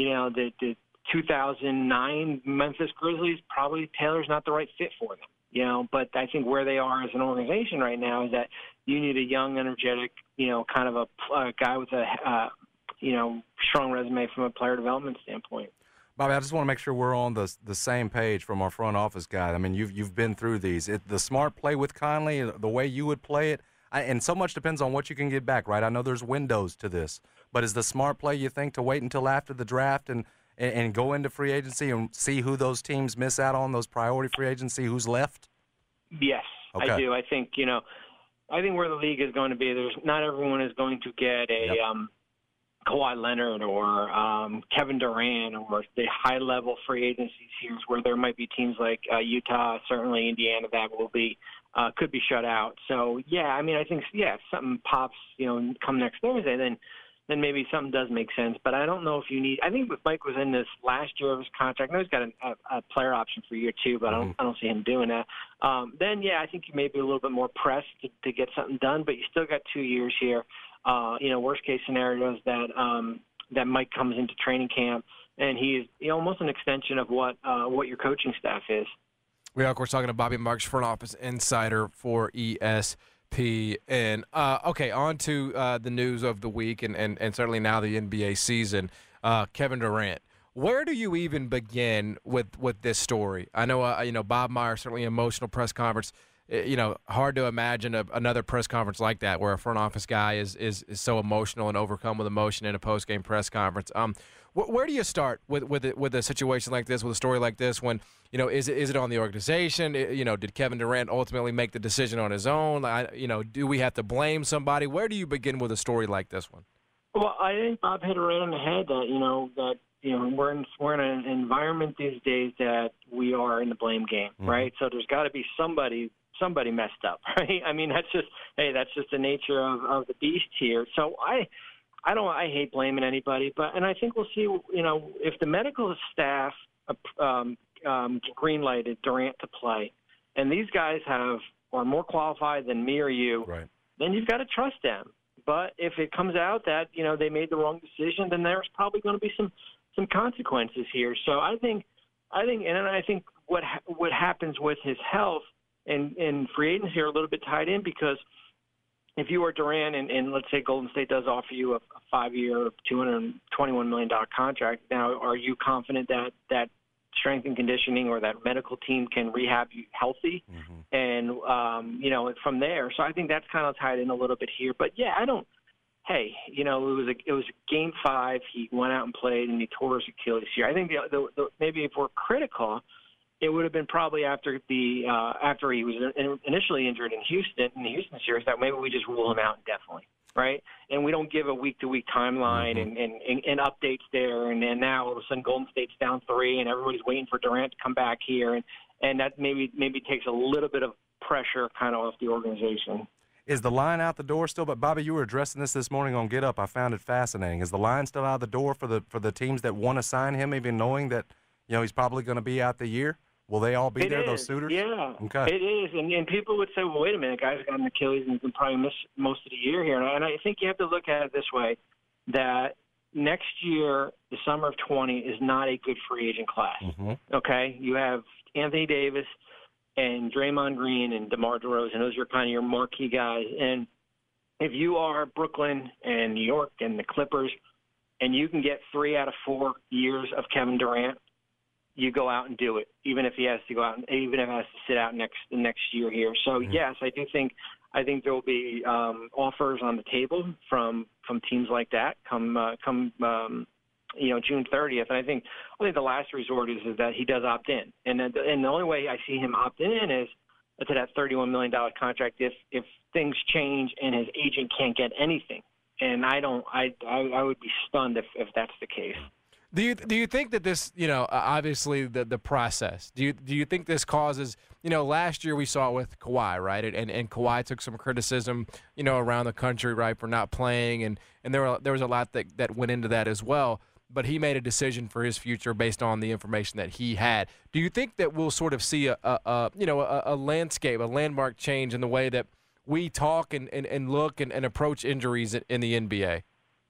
2009 Memphis Grizzlies, probably Taylor's not the right fit for them. But I think where they are as an organization right now is that you need a young, energetic, kind of a guy with a, strong resume from a player development standpoint. Bobby, I just want to make sure we're on the same page from our front office guy. I mean, you've been through these. The smart play with Conley, the way you would play it, and so much depends on what you can get back, right? I know there's windows to this, but is the smart play, you think, to wait until after the draft and go into free agency and see who those teams miss out on, those priority free agency, who's left? Yes, okay. I do. I think, I think where the league is going to be, not everyone is going to get a Kawhi Leonard or Kevin Durant or the high-level free agencies here, where there might be teams like Utah, certainly Indiana, that will be could be shut out. So, yeah, I mean, I think, if something pops, come next Thursday, then maybe something does make sense. But I don't know if you need – I think if Mike was in this last year of his contract, I know he's got a player option for year two, but I don't see him doing that. Then, I think you may be a little bit more pressed to get something done, but you still got 2 years here. Worst-case scenarios that Mike comes into training camp, and he is almost an extension of what your coaching staff is. We are, of course, talking to Bobby Marks, front office insider for ESPN. Okay, on to the news of the week and certainly now the NBA season. Kevin Durant. Where do you even begin with this story? I know, Bob Meyer, certainly emotional press conference. Hard to imagine another press conference like that where a front office guy is so emotional and overcome with emotion in a post-game press conference. Where do you start with a situation like this, with a story like this? When is it on the organization? Did Kevin Durant ultimately make the decision on his own? Do we have to blame somebody? Where do you begin with a story like this one? Well, I think Bob hit it right on the head that we're in an environment these days that we are in the blame game, right? So there's got to be somebody messed up, right? I mean, that's just the nature of the beast here. So I hate blaming anybody, and I think we'll see, if the medical staff green-lighted Durant to play, and these guys are more qualified than me or you, then you've got to trust them. But if it comes out that, they made the wrong decision, then there's probably going to be some consequences here. So I think what happens with his health and free agency are a little bit tied in, because if you are Durant and let's say Golden State does offer you a 5-year, $221 million contract, now are you confident that strength and conditioning or that medical team can rehab you healthy? And, from there. So I think that's kind of tied in a little bit here. But, yeah, it was Game 5. He went out and played, and he tore his Achilles here. I think maybe if we're critical, it would have been probably after he was initially injured in the Houston series, that maybe we just rule him out indefinitely, right? And we don't give a week-to-week timeline and updates there. And then now all of a sudden Golden State's down 3, and everybody's waiting for Durant to come back here, and that maybe takes a little bit of pressure kind of off the organization. Is the line out the door still? But Bobby, you were addressing this morning on Get Up. I found it fascinating. Is the line still out the door for the teams that want to sign him, even knowing that he's probably going to be out the year? Will they all be there, those suitors? Yeah, okay. It is. And people would say, well, wait a minute, guy's got an Achilles and can probably miss most of the year here. And I think you have to look at it this way, that next year, the summer of 20, is not a good free agent class. Okay? You have Anthony Davis and Draymond Green and DeMar DeRozan. Those are kind of your marquee guys. And if you are Brooklyn and New York and the Clippers, and you can get 3 out of 4 years of Kevin Durant, you go out and do it, even if he has to go out, even if he has to sit out the next year here. So yes, I think there will be offers on the table from teams like that come June 30th. And I think the last resort is that he does opt in, and the only way I see him opt in is to that $31 million contract if things change and his agent can't get anything. And I would be stunned if that's the case. Do you think that this, obviously the process, do you think this causes, last year we saw it with Kawhi, right? And Kawhi took some criticism, around the country, right, for not playing. And there was a lot that went into that as well. But he made a decision for his future based on the information that he had. Do you think that we'll sort of see a landscape, a landmark change in the way that we talk and look and approach injuries in the NBA?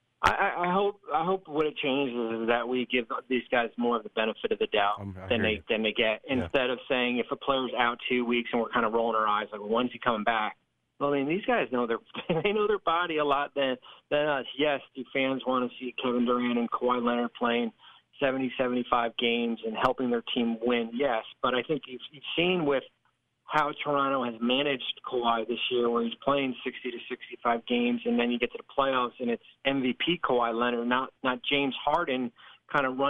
I hope what it changes is that we give these guys more of the benefit of the doubt than they get. Instead of saying if a player's out 2 weeks and we're kind of rolling our eyes like, well, when's he coming back? Well, I mean, these guys know they know their body a lot than us. Yes, do fans want to see Kevin Durant and Kawhi Leonard playing 70, 75 games and helping their team win? Yes, but I think you've seen with how Toronto has managed Kawhi this year, where he's playing 60 to 65 games, and then you get to the playoffs and it's MVP Kawhi Leonard, not James Harden, kind of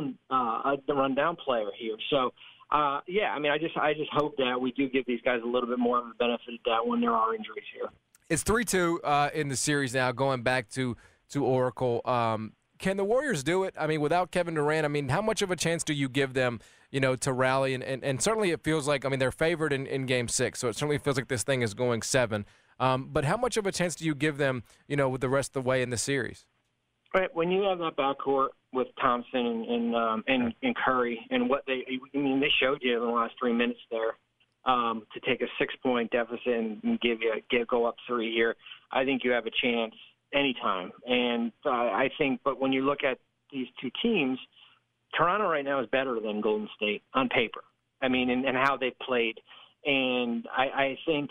the rundown player here. So, I just hope that we do give these guys a little bit more of a benefit of doubt when there are injuries here. It's 3-2 in the series now, going back to Oracle. Can the Warriors do it? I mean, without Kevin Durant, how much of a chance do you give them, to rally? And certainly it feels like, they're favored in Game 6, so it certainly feels like this thing is going 7. But how much of a chance do you give them, with the rest of the way in the series? Right. When you have that backcourt with Thompson and Curry and what they showed you in the last 3 minutes there, to take a 6-point deficit and go up 3 here, I think you have a chance anytime. And I think, but when you look at these two teams, Toronto right now is better than Golden State on paper. And how they've played. And I think,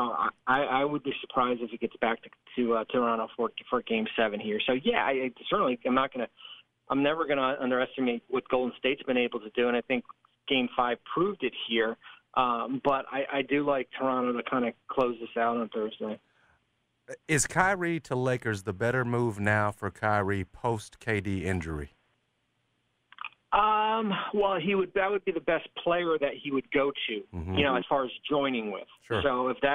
I would be surprised if it gets back to Toronto for Game 7 here. So, yeah, I'm never going to underestimate what Golden State's been able to do, and I think Game 5 proved it here. But I do like Toronto to kind of close this out on Thursday. Is Kyrie to Lakers the better move now for Kyrie post-KD injury? Well, that would be the best player that he would go to, as far as joining with. Sure. So if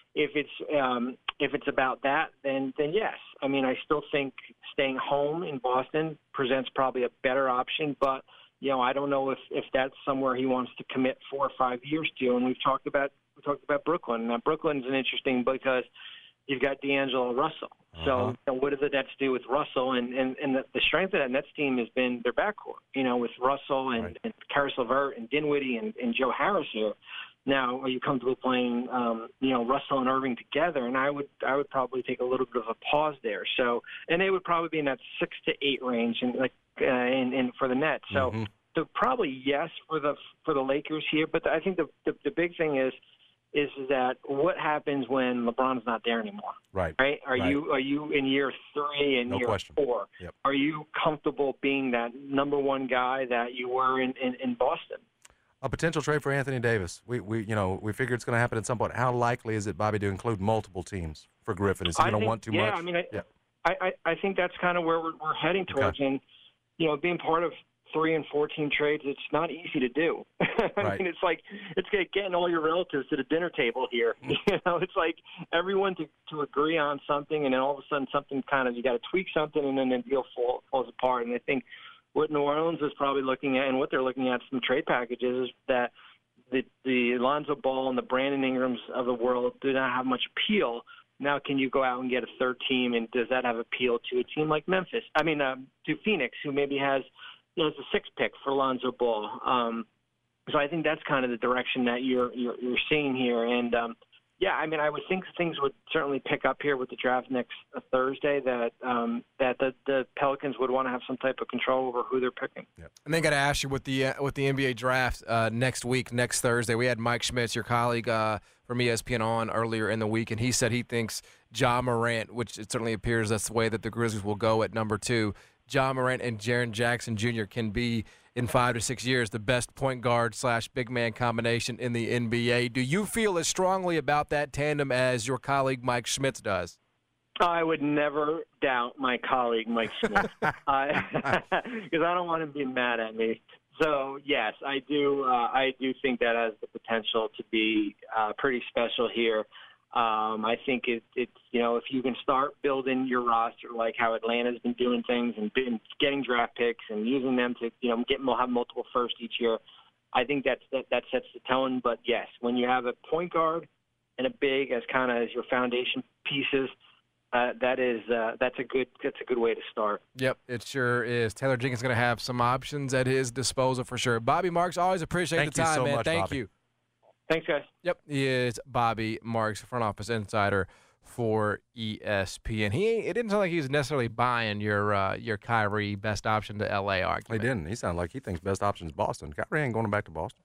it's about that, then yes. I still think staying home in Boston presents probably a better option, but I don't know if that's somewhere he wants to commit 4 or 5 years to. And we've talked about Brooklyn. Now Brooklyn's an interesting because you've got D'Angelo Russell. So what do the Nets do with Russell? And the strength of that Nets team has been their backcourt, with Russell and Karis LeVert and Dinwiddie and Joe Harris here. Now, are you comfortable playing, Russell and Irving together? And I would probably take a little bit of a pause there. So, and they would probably be in that 6 to 8 range, and for the Nets. So, so probably yes for the Lakers here. But I think the big thing is that what happens when LeBron's not there anymore? Right. Are you in year 3 and year 4? Yep. Are you comfortable being that number one guy that you were in Boston? A potential trade for Anthony Davis. We figure it's going to happen at some point. How likely is it, Bobby, to include multiple teams for Griffin? Is he going to want too much? I think that's kind of where we're heading towards. And being part of 3 and 14 trades, it's not easy to do. I mean, it's like getting all your relatives to the dinner table here. It's like everyone to agree on something, and then all of a sudden something you got to tweak something, and then the deal falls apart. And I think what New Orleans is probably looking at, and what they're looking at some trade packages, is that the Lonzo Ball and the Brandon Ingrams of the world do not have much appeal. Now, can you go out and get a third team, and does that have appeal to a team like Memphis? I mean, to Phoenix, who maybe has a 6 pick for Lonzo Ball. So I think that's kind of the direction that you're seeing here. And I would think things would certainly pick up here with the draft next Thursday. That the Pelicans would want to have some type of control over who they're picking. Yep. And then got to ask you with the NBA draft next Thursday. We had Mike Schmitz, your colleague from ESPN, on earlier in the week, and he said he thinks Ja Morant, which it certainly appears that's the way that the Grizzlies will go at number 2. Ja Morant and Jaren Jackson Jr. can be, in 5 to 6 years, the best point guard / big man combination in the NBA. Do you feel as strongly about that tandem as your colleague Mike Schmitz does? I would never doubt my colleague Mike Schmitz, because I don't want him to be mad at me. So yes, I do. I do think that has the potential to be pretty special here. I think it's if you can start building your roster like how Atlanta's been doing things and been getting draft picks and using them to have multiple first each year, I think that sets the tone. But yes, when you have a point guard and a big as your foundation pieces, that's a good way to start. Yep, it sure is. Taylor Jenkins is going to have some options at his disposal for sure. Bobby Marks, always appreciate the time, Thank you so man. much, Thank Bobby. you. Thanks, guys. Yep, he is Bobby Marks, front office insider for ESPN. It didn't sound like he was necessarily buying your Kyrie best option to LA argument. He didn't. He sounded like he thinks best option is Boston. Kyrie ain't going back to Boston.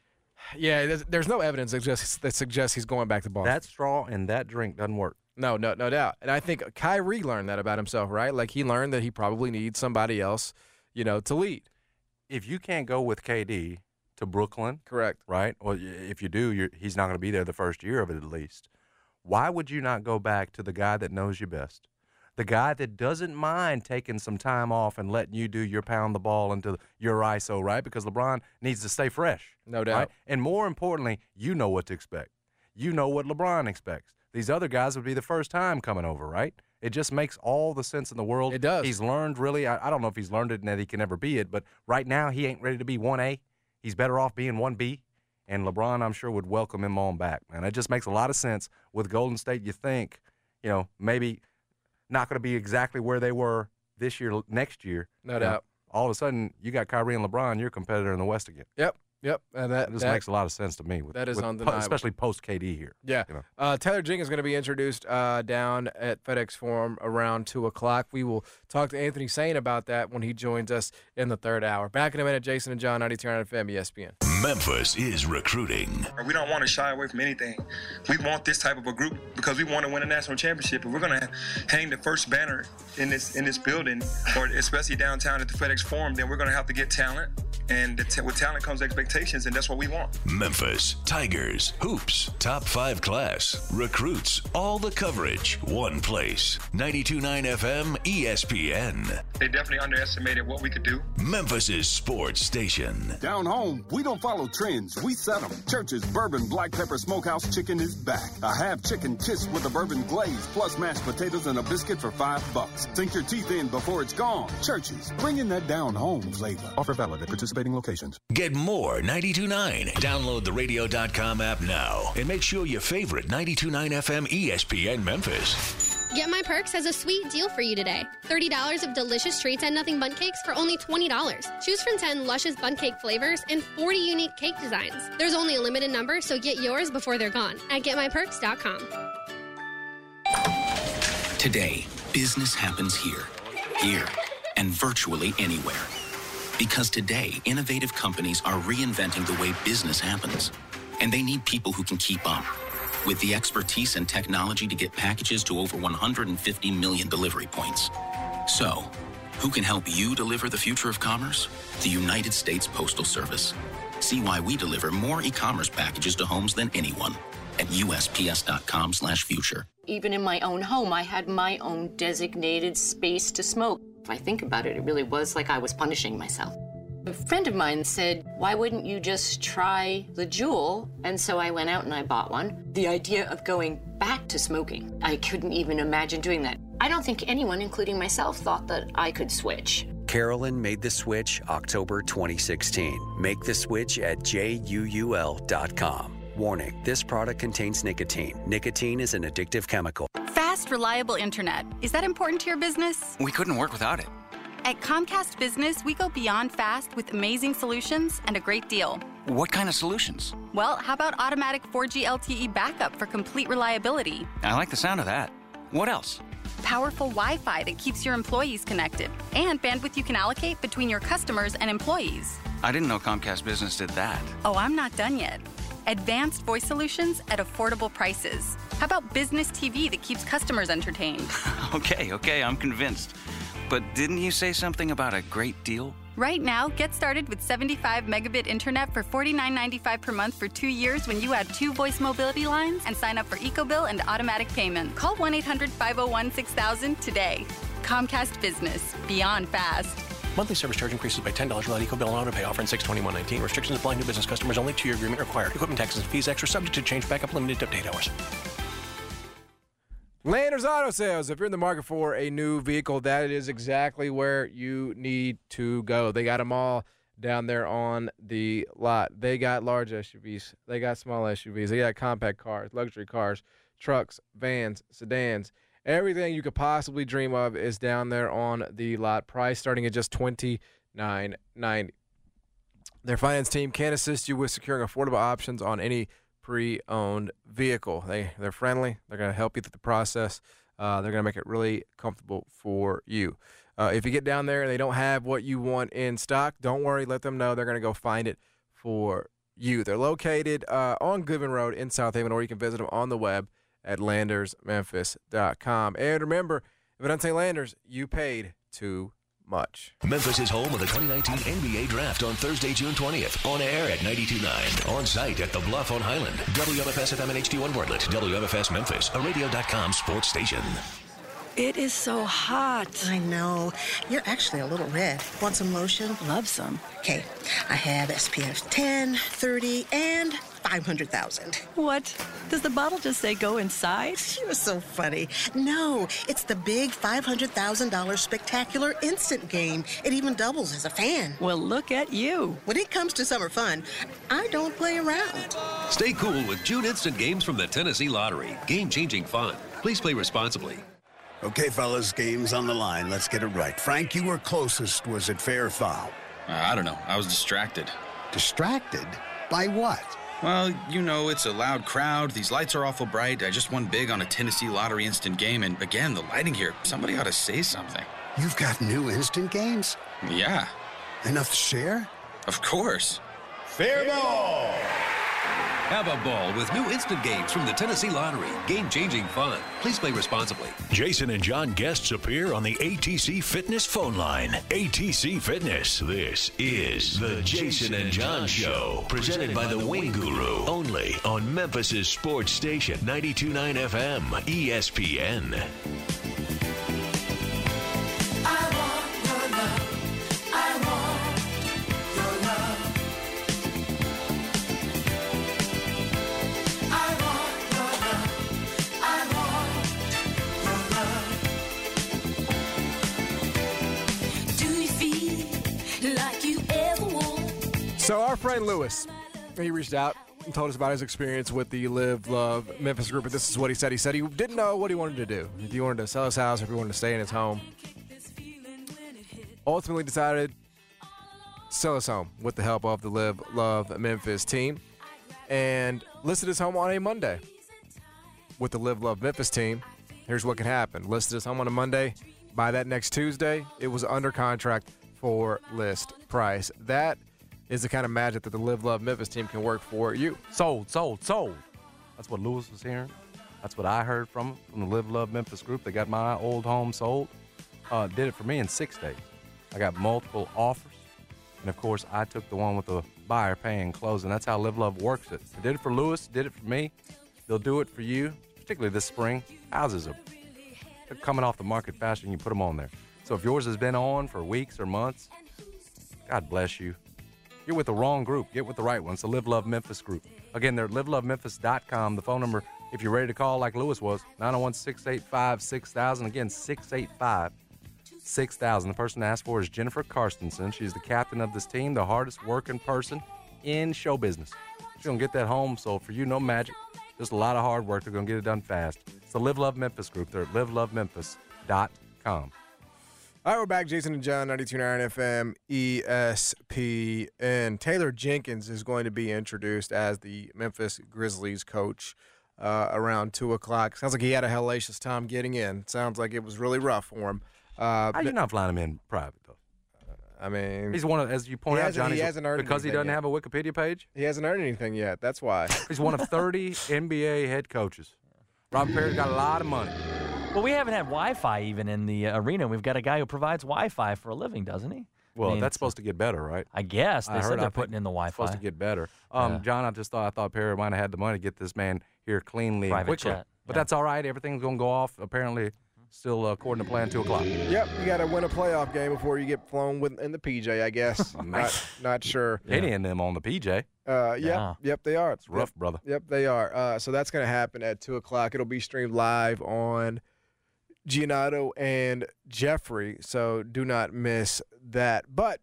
Yeah, there's no evidence that suggests he's going back to Boston. That straw and that drink doesn't work. No doubt. And I think Kyrie learned that about himself, right? Like he learned that he probably needs somebody else, to lead. If you can't go with KD to Brooklyn, correct, right? Well, if you do, he's not going to be there the first year of it at least. Why would you not go back to the guy that knows you best? The guy that doesn't mind taking some time off and letting you do your pound the ball into your ISO, right? Because LeBron needs to stay fresh. No doubt. Right? And more importantly, you know what to expect. You know what LeBron expects. These other guys would be the first time coming over, right? It just makes all the sense in the world. It does. He's learned really. I don't know if he's learned it and that he can never be it, but right now he ain't ready to be 1A. He's better off being 1B. And LeBron, I'm sure, would welcome him on back. And it just makes a lot of sense. With Golden State, you think, maybe not going to be exactly where they were this year, next year. No doubt. All of a sudden, you got Kyrie and LeBron, your competitor in the West again. Yep. And that just makes a lot of sense to me. That is undeniable. Especially post-KD here. Yeah. Taylor Jenkins is going to be introduced down at FedEx Forum around 2 o'clock. We will talk to Anthony Sane about that when he joins us in the third hour. Back in a minute, Jason and John, 92.9 FM, ESPN. Memphis is recruiting. We don't want to shy away from anything. We want this type of a group because we want to win a national championship. If we're going to hang the first banner in this building, or especially downtown at the FedEx Forum, then we're going to have to get talent. And with talent comes expectations, and that's what we want. Memphis, Tigers, hoops, top 5 class, recruits, all the coverage, one place. 92.9 FM, ESPN. they definitely underestimated what we could do. Memphis's sports station. Down home, we don't follow trends, we set them. Church's Bourbon Black Pepper Smokehouse Chicken is back. A half chicken kiss with a bourbon glaze, plus mashed potatoes and a biscuit for $5. Sink your teeth in before it's gone. Church's, bringing that down home flavor. Offer valid at participating locations. Get more 92.9. Download the radio.com app now and make sure your favorite 92.9 FM ESPN Memphis. Get My Perks has a sweet deal for you today. $30 of delicious treats and nothing bundt cakes for only $20. Choose from 10 luscious bundt cake flavors and 40 unique cake designs. There's only a limited number, so get yours before they're gone at getmyperks.com. Today, business happens here, and virtually anywhere. Because today, innovative companies are reinventing the way business happens, and they need people who can keep up. With the expertise and technology to get packages to over 150 million delivery points. So, who can help you deliver the future of commerce? The United States Postal Service. See why we deliver more e-commerce packages to homes than anyone at USPS.com/future. Even in my own home, I had my own designated space to smoke. If I think about it, it really was like I was punishing myself. A friend of mine said, why wouldn't you just try the Juul? And so I went out and I bought one. The idea of going back to smoking, I couldn't even imagine doing that. I don't think anyone, including myself, thought that I could switch. Carolyn made the switch October 2016. Make the switch at JUUL.com. Warning, this product contains nicotine. Nicotine is an addictive chemical. Fast, reliable internet. Is that important to your business? We couldn't work without it. At Comcast Business, we go beyond fast with amazing solutions and a great deal. What kind of solutions? Well, how about automatic 4G LTE backup for complete reliability? I like the sound of that. What else? Powerful Wi-Fi that keeps your employees connected, and bandwidth you can allocate between your customers and employees. I didn't know Comcast Business did that. Oh, I'm not done yet. Advanced voice solutions at affordable prices. How about business TV that keeps customers entertained? Okay, I'm convinced. But didn't you say something about a great deal? Right now, get started with 75 megabit internet for $49.95 per month for 2 years when you add 2 voice mobility lines and sign up for EcoBill and automatic payment. Call 1-800-501-6000 today. Comcast Business. Beyond fast. Monthly service charge increases by $10 without EcoBill and auto pay. Offer in 6/21/19. Restrictions apply. New business customers only. 2-year agreement required. Equipment taxes and fees extra. Subject to change. Backup limited to up to 8 hours. Landers Auto Sales. If you're in the market for a new vehicle, that is exactly where you need to go. They got them all down there on the lot. They got large SUVs. They got small SUVs. They got compact cars, luxury cars, trucks, vans, sedans. Everything you could possibly dream of is down there on the lot. Price starting at just $29.90. Their finance team can assist you with securing affordable options on any pre-owned vehicle. They're friendly. They're going to help you through the process. They're going to make it really comfortable for you. If you get down there and they don't have what you want in stock, don't worry. Let them know. They're going to go find it for you. They're located on Goodman Road in South Haven, or you can visit them on the web at landersmemphis.com. And remember, if it doesn't say Landers, you paid too much. Memphis is home of the 2019 NBA Draft on Thursday, June 20th. On air at 92.9. On site at The Bluff on Highland. WMFS FM and HD1 Bartlett. WMFS Memphis, a radio.com sports station. It is so hot. I know. You're actually a little red. Want some lotion? Love some. Okay, I have SPF 10, 30, and 500,000. What? Does the bottle just say go inside? You're so funny. No, it's the big $500,000 spectacular instant game. It even doubles as a fan. Well, look at you. When it comes to summer fun, I don't play around. Stay cool with June instant games from the Tennessee Lottery. Game-changing fun. Please play responsibly. Okay, fellas, game's on the line. Let's get it right. Frank, you were closest. Was it fair or foul? I don't know. I was distracted. Distracted? By what? Well, you know, it's a loud crowd. These lights are awful bright. I just won big on a Tennessee Lottery instant game. And again, the lighting here, somebody ought to say something. You've got new instant games? Yeah. Enough to share? Of course. Fair ball! Have a ball with new instant games from the Tennessee Lottery. Game-changing fun. Please play responsibly. Jason and John guests appear on the ATC Fitness phone line. ATC Fitness. This is the Jason and John Show. Presented by the Wing Guru. Only on Memphis's sports station, 92.9 FM, ESPN. I want your So our friend Lewis, he reached out and told us about his experience with the Live Love Memphis group, and this is what he said. He said he didn't know what he wanted to do. If he wanted to sell his house, if he wanted to stay in his home. Ultimately decided to sell his home with the help of the Live Love Memphis team and listed his home on a Monday. With the Live Love Memphis team, here's what can happen. Listed his home on a Monday. By that next Tuesday, it was under contract for list price. That is the kind of magic that the Live Love Memphis team can work for you. Sold. That's what Lewis was hearing. That's what I heard from the Live Love Memphis group. They got my old home sold. Did it for me in 6 days. I got multiple offers. And, of course, I took the one with the buyer paying closing. That's how Live Love works it. I did it for Lewis, did it for me. They'll do it for you, particularly this spring. Houses are coming off the market faster than you put them on there. So if yours has been on for weeks or months, God bless you. You're with the wrong group. Get with the right one. It's the Live Love Memphis group. Again, they're at livelovememphis.com. The phone number, if you're ready to call like Lewis was, 901-685-6000. Again, 685-6000. The person to ask for is Jennifer Karstensen. She's the captain of this team, the hardest working person in show business. She's going to get that home sold for you. No magic. Just a lot of hard work. They're going to get it done fast. It's the Live Love Memphis group. They're at livelovememphis.com. All right, we're back. Jason and John, 92.9 FM, ESPN. Taylor Jenkins is going to be introduced as the Memphis Grizzlies coach around 2 o'clock. Sounds like he had a hellacious time getting in. Sounds like it was really rough for him. How you not flying him in private, though? I mean, he's one of, as you point out, Johnny, he hasn't earned because he doesn't have a Wikipedia page? He hasn't earned anything yet. That's why. He's one of 30 NBA head coaches. Robert Perry's got a lot of money. Well, we haven't had Wi-Fi even in the arena. We've got a guy who provides Wi-Fi for a living, doesn't he? Well, that's supposed to get better, right? I guess. They said they're putting in the Wi-Fi. It's supposed to get better. John, I thought Perry might have had the money to get this man here cleanly and quickly. But that's all right. Everything's going to go off, apparently, still according to plan, 2 o'clock. Yep, you got to win a playoff game before you get flown in the PJ, I guess. not sure. Penny and them on the PJ. Yep, they are. It's rough, brother. Yep, they are. So that's going to happen at 2 o'clock. It'll be streamed live on Giannato and Jeffrey, so do not miss that. But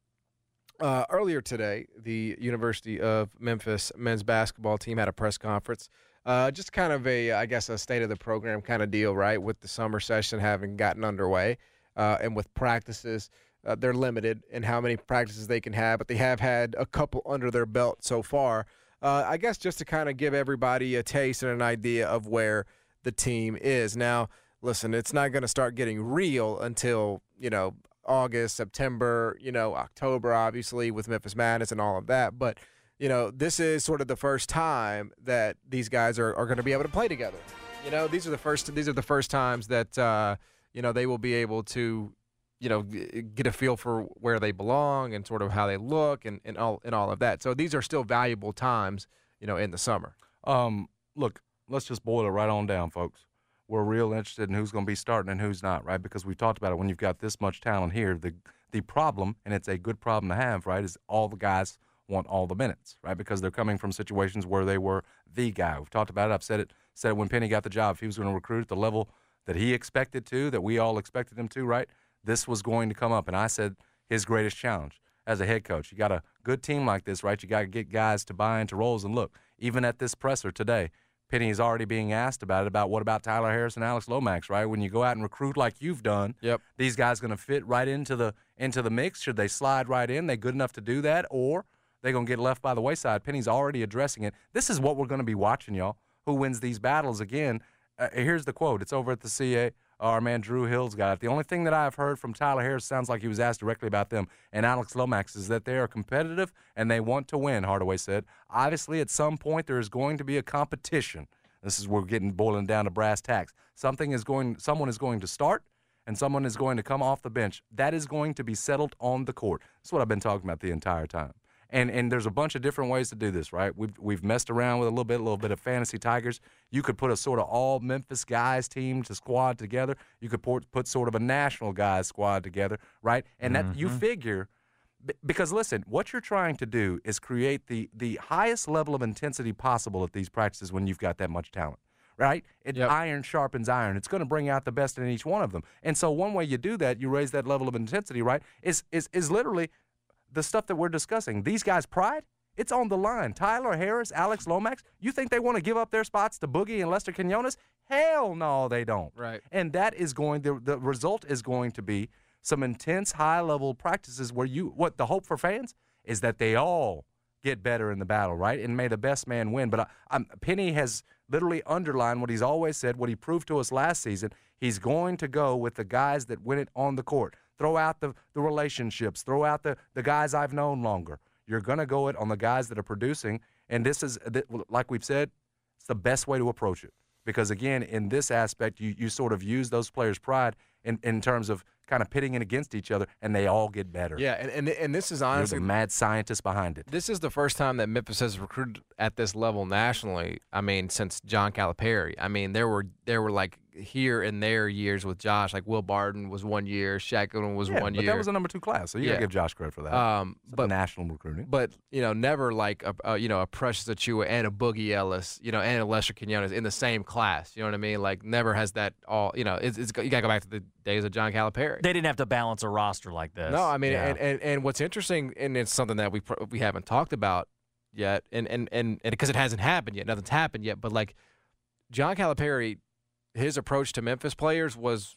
earlier today, the University of Memphis men's basketball team had a press conference. Just kind of a state of the program kind of deal, right, with the summer session having gotten underway. And with practices, they're limited in how many practices they can have, but they have had a couple under their belt so far. I guess just to kind of give everybody a taste and an idea of where the team is. Now, listen, it's not going to start getting real until, August, September, October, obviously, with Memphis Madness and all of that. But, this is sort of the first time that these guys are going to be able to play together. These are the first times that, they will be able to, get a feel for where they belong and sort of how they look and all of that. So these are still valuable times, in the summer. Look, let's just boil it right on down, folks. We're real interested in who's going to be starting and who's not, right? Because we talked about it. When you've got this much talent here, the problem, and it's a good problem to have, right, is all the guys want all the minutes, right? Because they're coming from situations where they were the guy. We've talked about it. I've said it when Penny got the job. If he was going to recruit at the level that he expected to, that we all expected him to, right, this was going to come up. And I said his greatest challenge as a head coach. You got a good team like this, right? You got to get guys to buy into roles. And look, even at this presser today, Penny is already being asked about what about Tyler Harris and Alex Lomax, right? When you go out and recruit like you've done, these guys going to fit right into the mix? Should they slide right in? They good enough to do that, or they going to get left by the wayside? Penny's already addressing it. This is what we're going to be watching, y'all. Who wins these battles again? Here's the quote. It's over at the CA. Our man Drew Hill's got it. The only thing that I've heard from Tyler Harris sounds like he was asked directly about them and Alex Lomax is that they are competitive and they want to win, Hardaway said. Obviously, at some point, there is going to be a competition. This is where we're boiling down to brass tacks. Someone is going to start and someone is going to come off the bench. That is going to be settled on the court. That's what I've been talking about the entire time. And there's a bunch of different ways to do this, right? We've messed around with a little bit of Fantasy Tigers. You could put a sort of all Memphis guys team to squad together. You could put sort of a national guys squad together, right? And that you figure, because listen, what you're trying to do is create the highest level of intensity possible at these practices when you've got that much talent, right? Iron sharpens iron. It's going to bring out the best in each one of them. And so one way you do that, you raise that level of intensity, right, is literally the stuff that we're discussing. These guys' pride, it's on the line. Tyler Harris, Alex Lomax, you think they want to give up their spots to Boogie and Lester Quinones? Hell no, they don't. Right. And that is the result is going to be some intense high-level practices where what the hope for fans is that they all get better in the battle, right? And may the best man win. But Penny has literally underlined what he's always said, what he proved to us last season. He's going to go with the guys that win it on the court. Throw out the relationships. Throw out the guys I've known longer. You're going to go it on the guys that are producing. And this is, like we've said, it's the best way to approach it. Because, again, in this aspect, you sort of use those players' pride in terms of kind of pitting it against each other, and they all get better. Yeah, and this is honestly You're the mad scientist behind it. This is the first time that Memphis has recruited at this level nationally. I mean, since John Calipari. I mean, there were like here and there years with Josh. Like Will Barton was 1 year, Shaq Goodwin was 1 year. But that was a number 2 class, so you gotta give Josh credit for that. But national recruiting. But never like a Precious Achiuwa and a Boogie Ellis, and a Lester Quinones in the same class. You know what I mean? Like never has that all. You gotta go back to the days of John Calipari. They didn't have to balance a roster like this. No, I mean, and what's interesting, and it's something that we haven't talked about yet, and because it hasn't happened yet, nothing's happened yet. But like John Calipari, his approach to Memphis players was,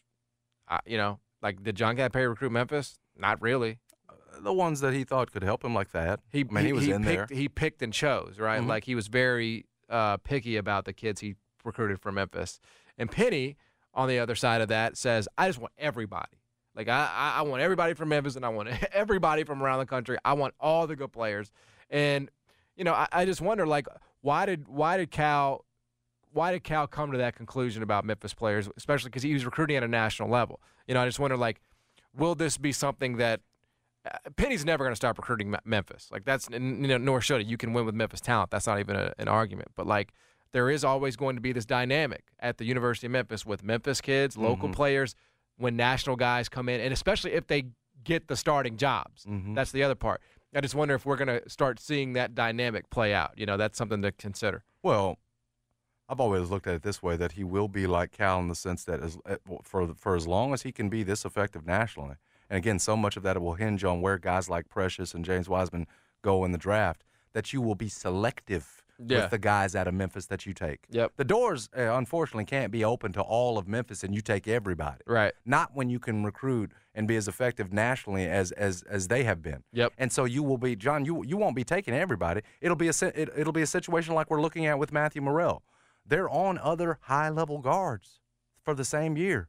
like did John Calipari recruit Memphis? Not really. The ones that he thought could help him like that. He was in there. He picked and chose, right? Mm-hmm. Like he was very picky about the kids he recruited from Memphis. And Penny, on the other side of that, says, I just want everybody. Like I want everybody from Memphis, and I want everybody from around the country. I want all the good players. And I just wonder, like, why did Cal come to that conclusion about Memphis players, especially because he was recruiting at a national level? I just wonder, like, will this be something that Penny's never going to stop recruiting Memphis? Like, that's, nor should it. You can win with Memphis talent. That's not even an argument. But, like, there is always going to be this dynamic at the University of Memphis with Memphis kids, local players, when national guys come in, and especially if they get the starting jobs. That's the other part. I just wonder if we're going to start seeing that dynamic play out. That's something to consider. Well, I've always looked at it this way, that he will be like Cal in the sense that for as long as he can be this effective nationally, and again, so much of that will hinge on where guys like Precious and James Wiseman go in the draft, that you will be selective with the guys out of Memphis that you take. Yep. The doors, unfortunately, can't be open to all of Memphis and you take everybody. Right. Not when you can recruit and be as effective nationally as they have been. Yep. And so you will be, John, you won't be taking everybody. It'll be a situation like we're looking at with Matthew Morrell. They're on other high-level guards for the same year.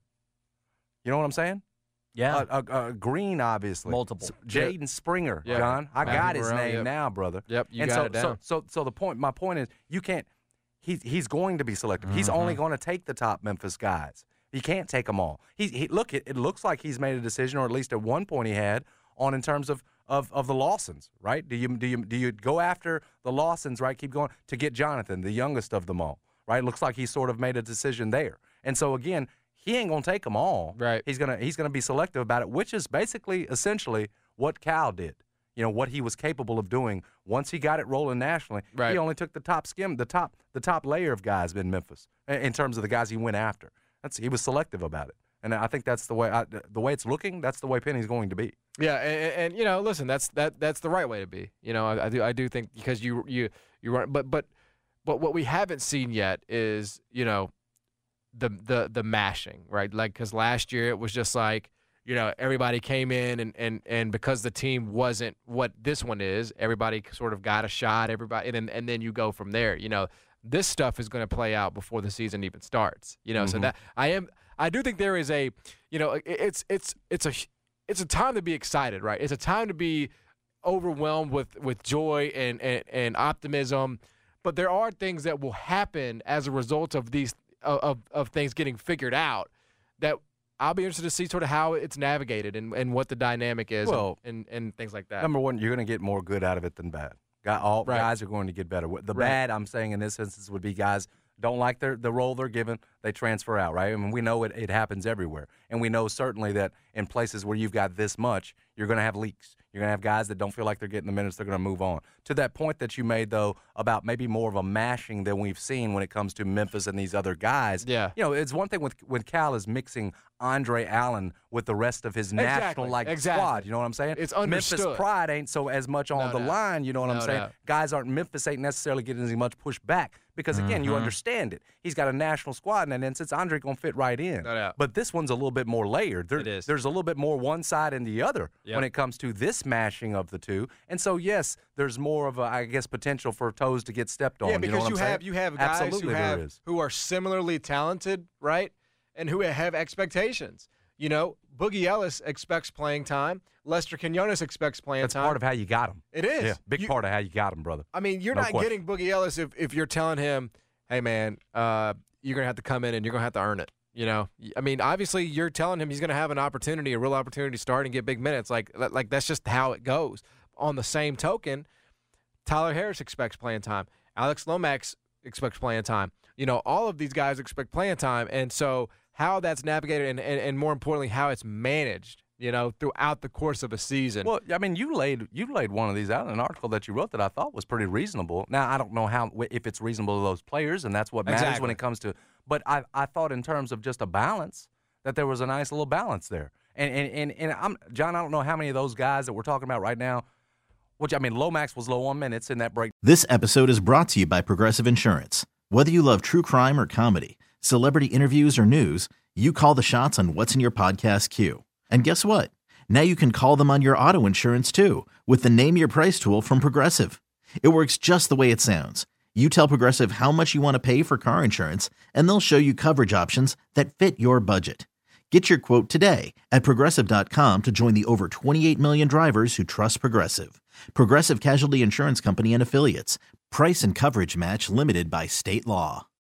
You know what I'm saying? Yeah. Green, obviously. Multiple. Jaden Springer, John. I got his name now, brother. Yep, you got it down. So my point is, you can't. He's going to be selective. He's only going to take the top Memphis guys. He can't take them all. It looks like he's made a decision, or at least at one point he had, on in terms of the Lawsons, right? Do you go after the Lawsons, right? Keep going to get Jonathan, the youngest of them all, right? Looks like he's sort of made a decision there. And so again, he ain't gonna take them all. Right. He's gonna be selective about it, which is basically essentially what Cal did. What he was capable of doing once he got it rolling nationally. Right. He only took the top layer of guys in Memphis in terms of the guys he went after. He was selective about it, and I think that's the way it's looking. That's the way Penny's going to be. Yeah, and listen, that's the right way to be. I do think, because you run, but what we haven't seen yet is the mashing, right? Like, because last year it was just like, everybody came in and because the team wasn't what this one is, everybody sort of got a shot, and then you go from there. This stuff is going to play out before the season even starts. So that I do think there is a, it's a time to be excited, right? It's a time to be overwhelmed with joy and optimism, but there are things that will happen as a result of these of things getting figured out that I'll be interested to see sort of how it's navigated and what the dynamic is, and things like that. Number one, you're going to get more good out of it than bad. Guys are going to get better. The bad, I'm saying in this instance, would be guys don't like the role they're given. they transfer out, right? I mean, we know it happens everywhere. And we know certainly that in places where you've got this much, you're going to have leaks. You're going to have guys that don't feel like they're getting the minutes. They're going to move on. To that point that you made, though, about maybe more of a mashing than we've seen when it comes to Memphis and these other guys. Yeah. You know, it's one thing when Cal is mixing Andre Allen with the rest of his national squad. You know what I'm saying? It's understood. Memphis pride ain't so as much on the line. You know what I'm saying? Guys Memphis ain't necessarily getting as much pushback because, again, you understand it. He's got a national squad, and in that instance, Andre going to fit right in. But this one's a little bit more layered. There's a little bit more one side and the other when it comes to this mashing of the two. And so, yes, there's more of a, I guess, potential for toes to get stepped on. Yeah, because you know what you have guys who are similarly talented, right, and who have expectations. You know, Boogie Ellis expects playing time. Lester Quinones expects playing time. That's part of how you got him. It is. Yeah, big part of how you got him, brother. I mean, you're not getting Boogie Ellis if you're telling him, hey, man, you're going to have to come in and you're going to have to earn it. You know, I mean, obviously you're telling him he's going to have a real opportunity to start and get big minutes. Like that's just how it goes. On the same token, Tyler Harris expects playing time. Alex Lomax expects playing time. You know, all of these guys expect playing time. And so how that's navigated and more importantly, how it's managed, you know, throughout the course of a season. Well, I mean, you laid one of these out in an article that you wrote that I thought was pretty reasonable. Now, I don't know if it's reasonable to those players, and that's what matters when it comes to – but I thought in terms of just a balance that there was a nice little balance there. And John, I don't know how many of those guys that we're talking about right now, which, I mean, Lomax was low on minutes in that break. This episode is brought to you by Progressive Insurance. Whether you love true crime or comedy, celebrity interviews or news, you call the shots on what's in your podcast queue. And guess what? Now you can call them on your auto insurance too with the Name Your Price tool from Progressive. It works just the way it sounds. You tell Progressive how much you want to pay for car insurance, and they'll show you coverage options that fit your budget. Get your quote today at Progressive.com to join the over 28 million drivers who trust Progressive. Progressive Casualty Insurance Company and Affiliates. Price and coverage match limited by state law.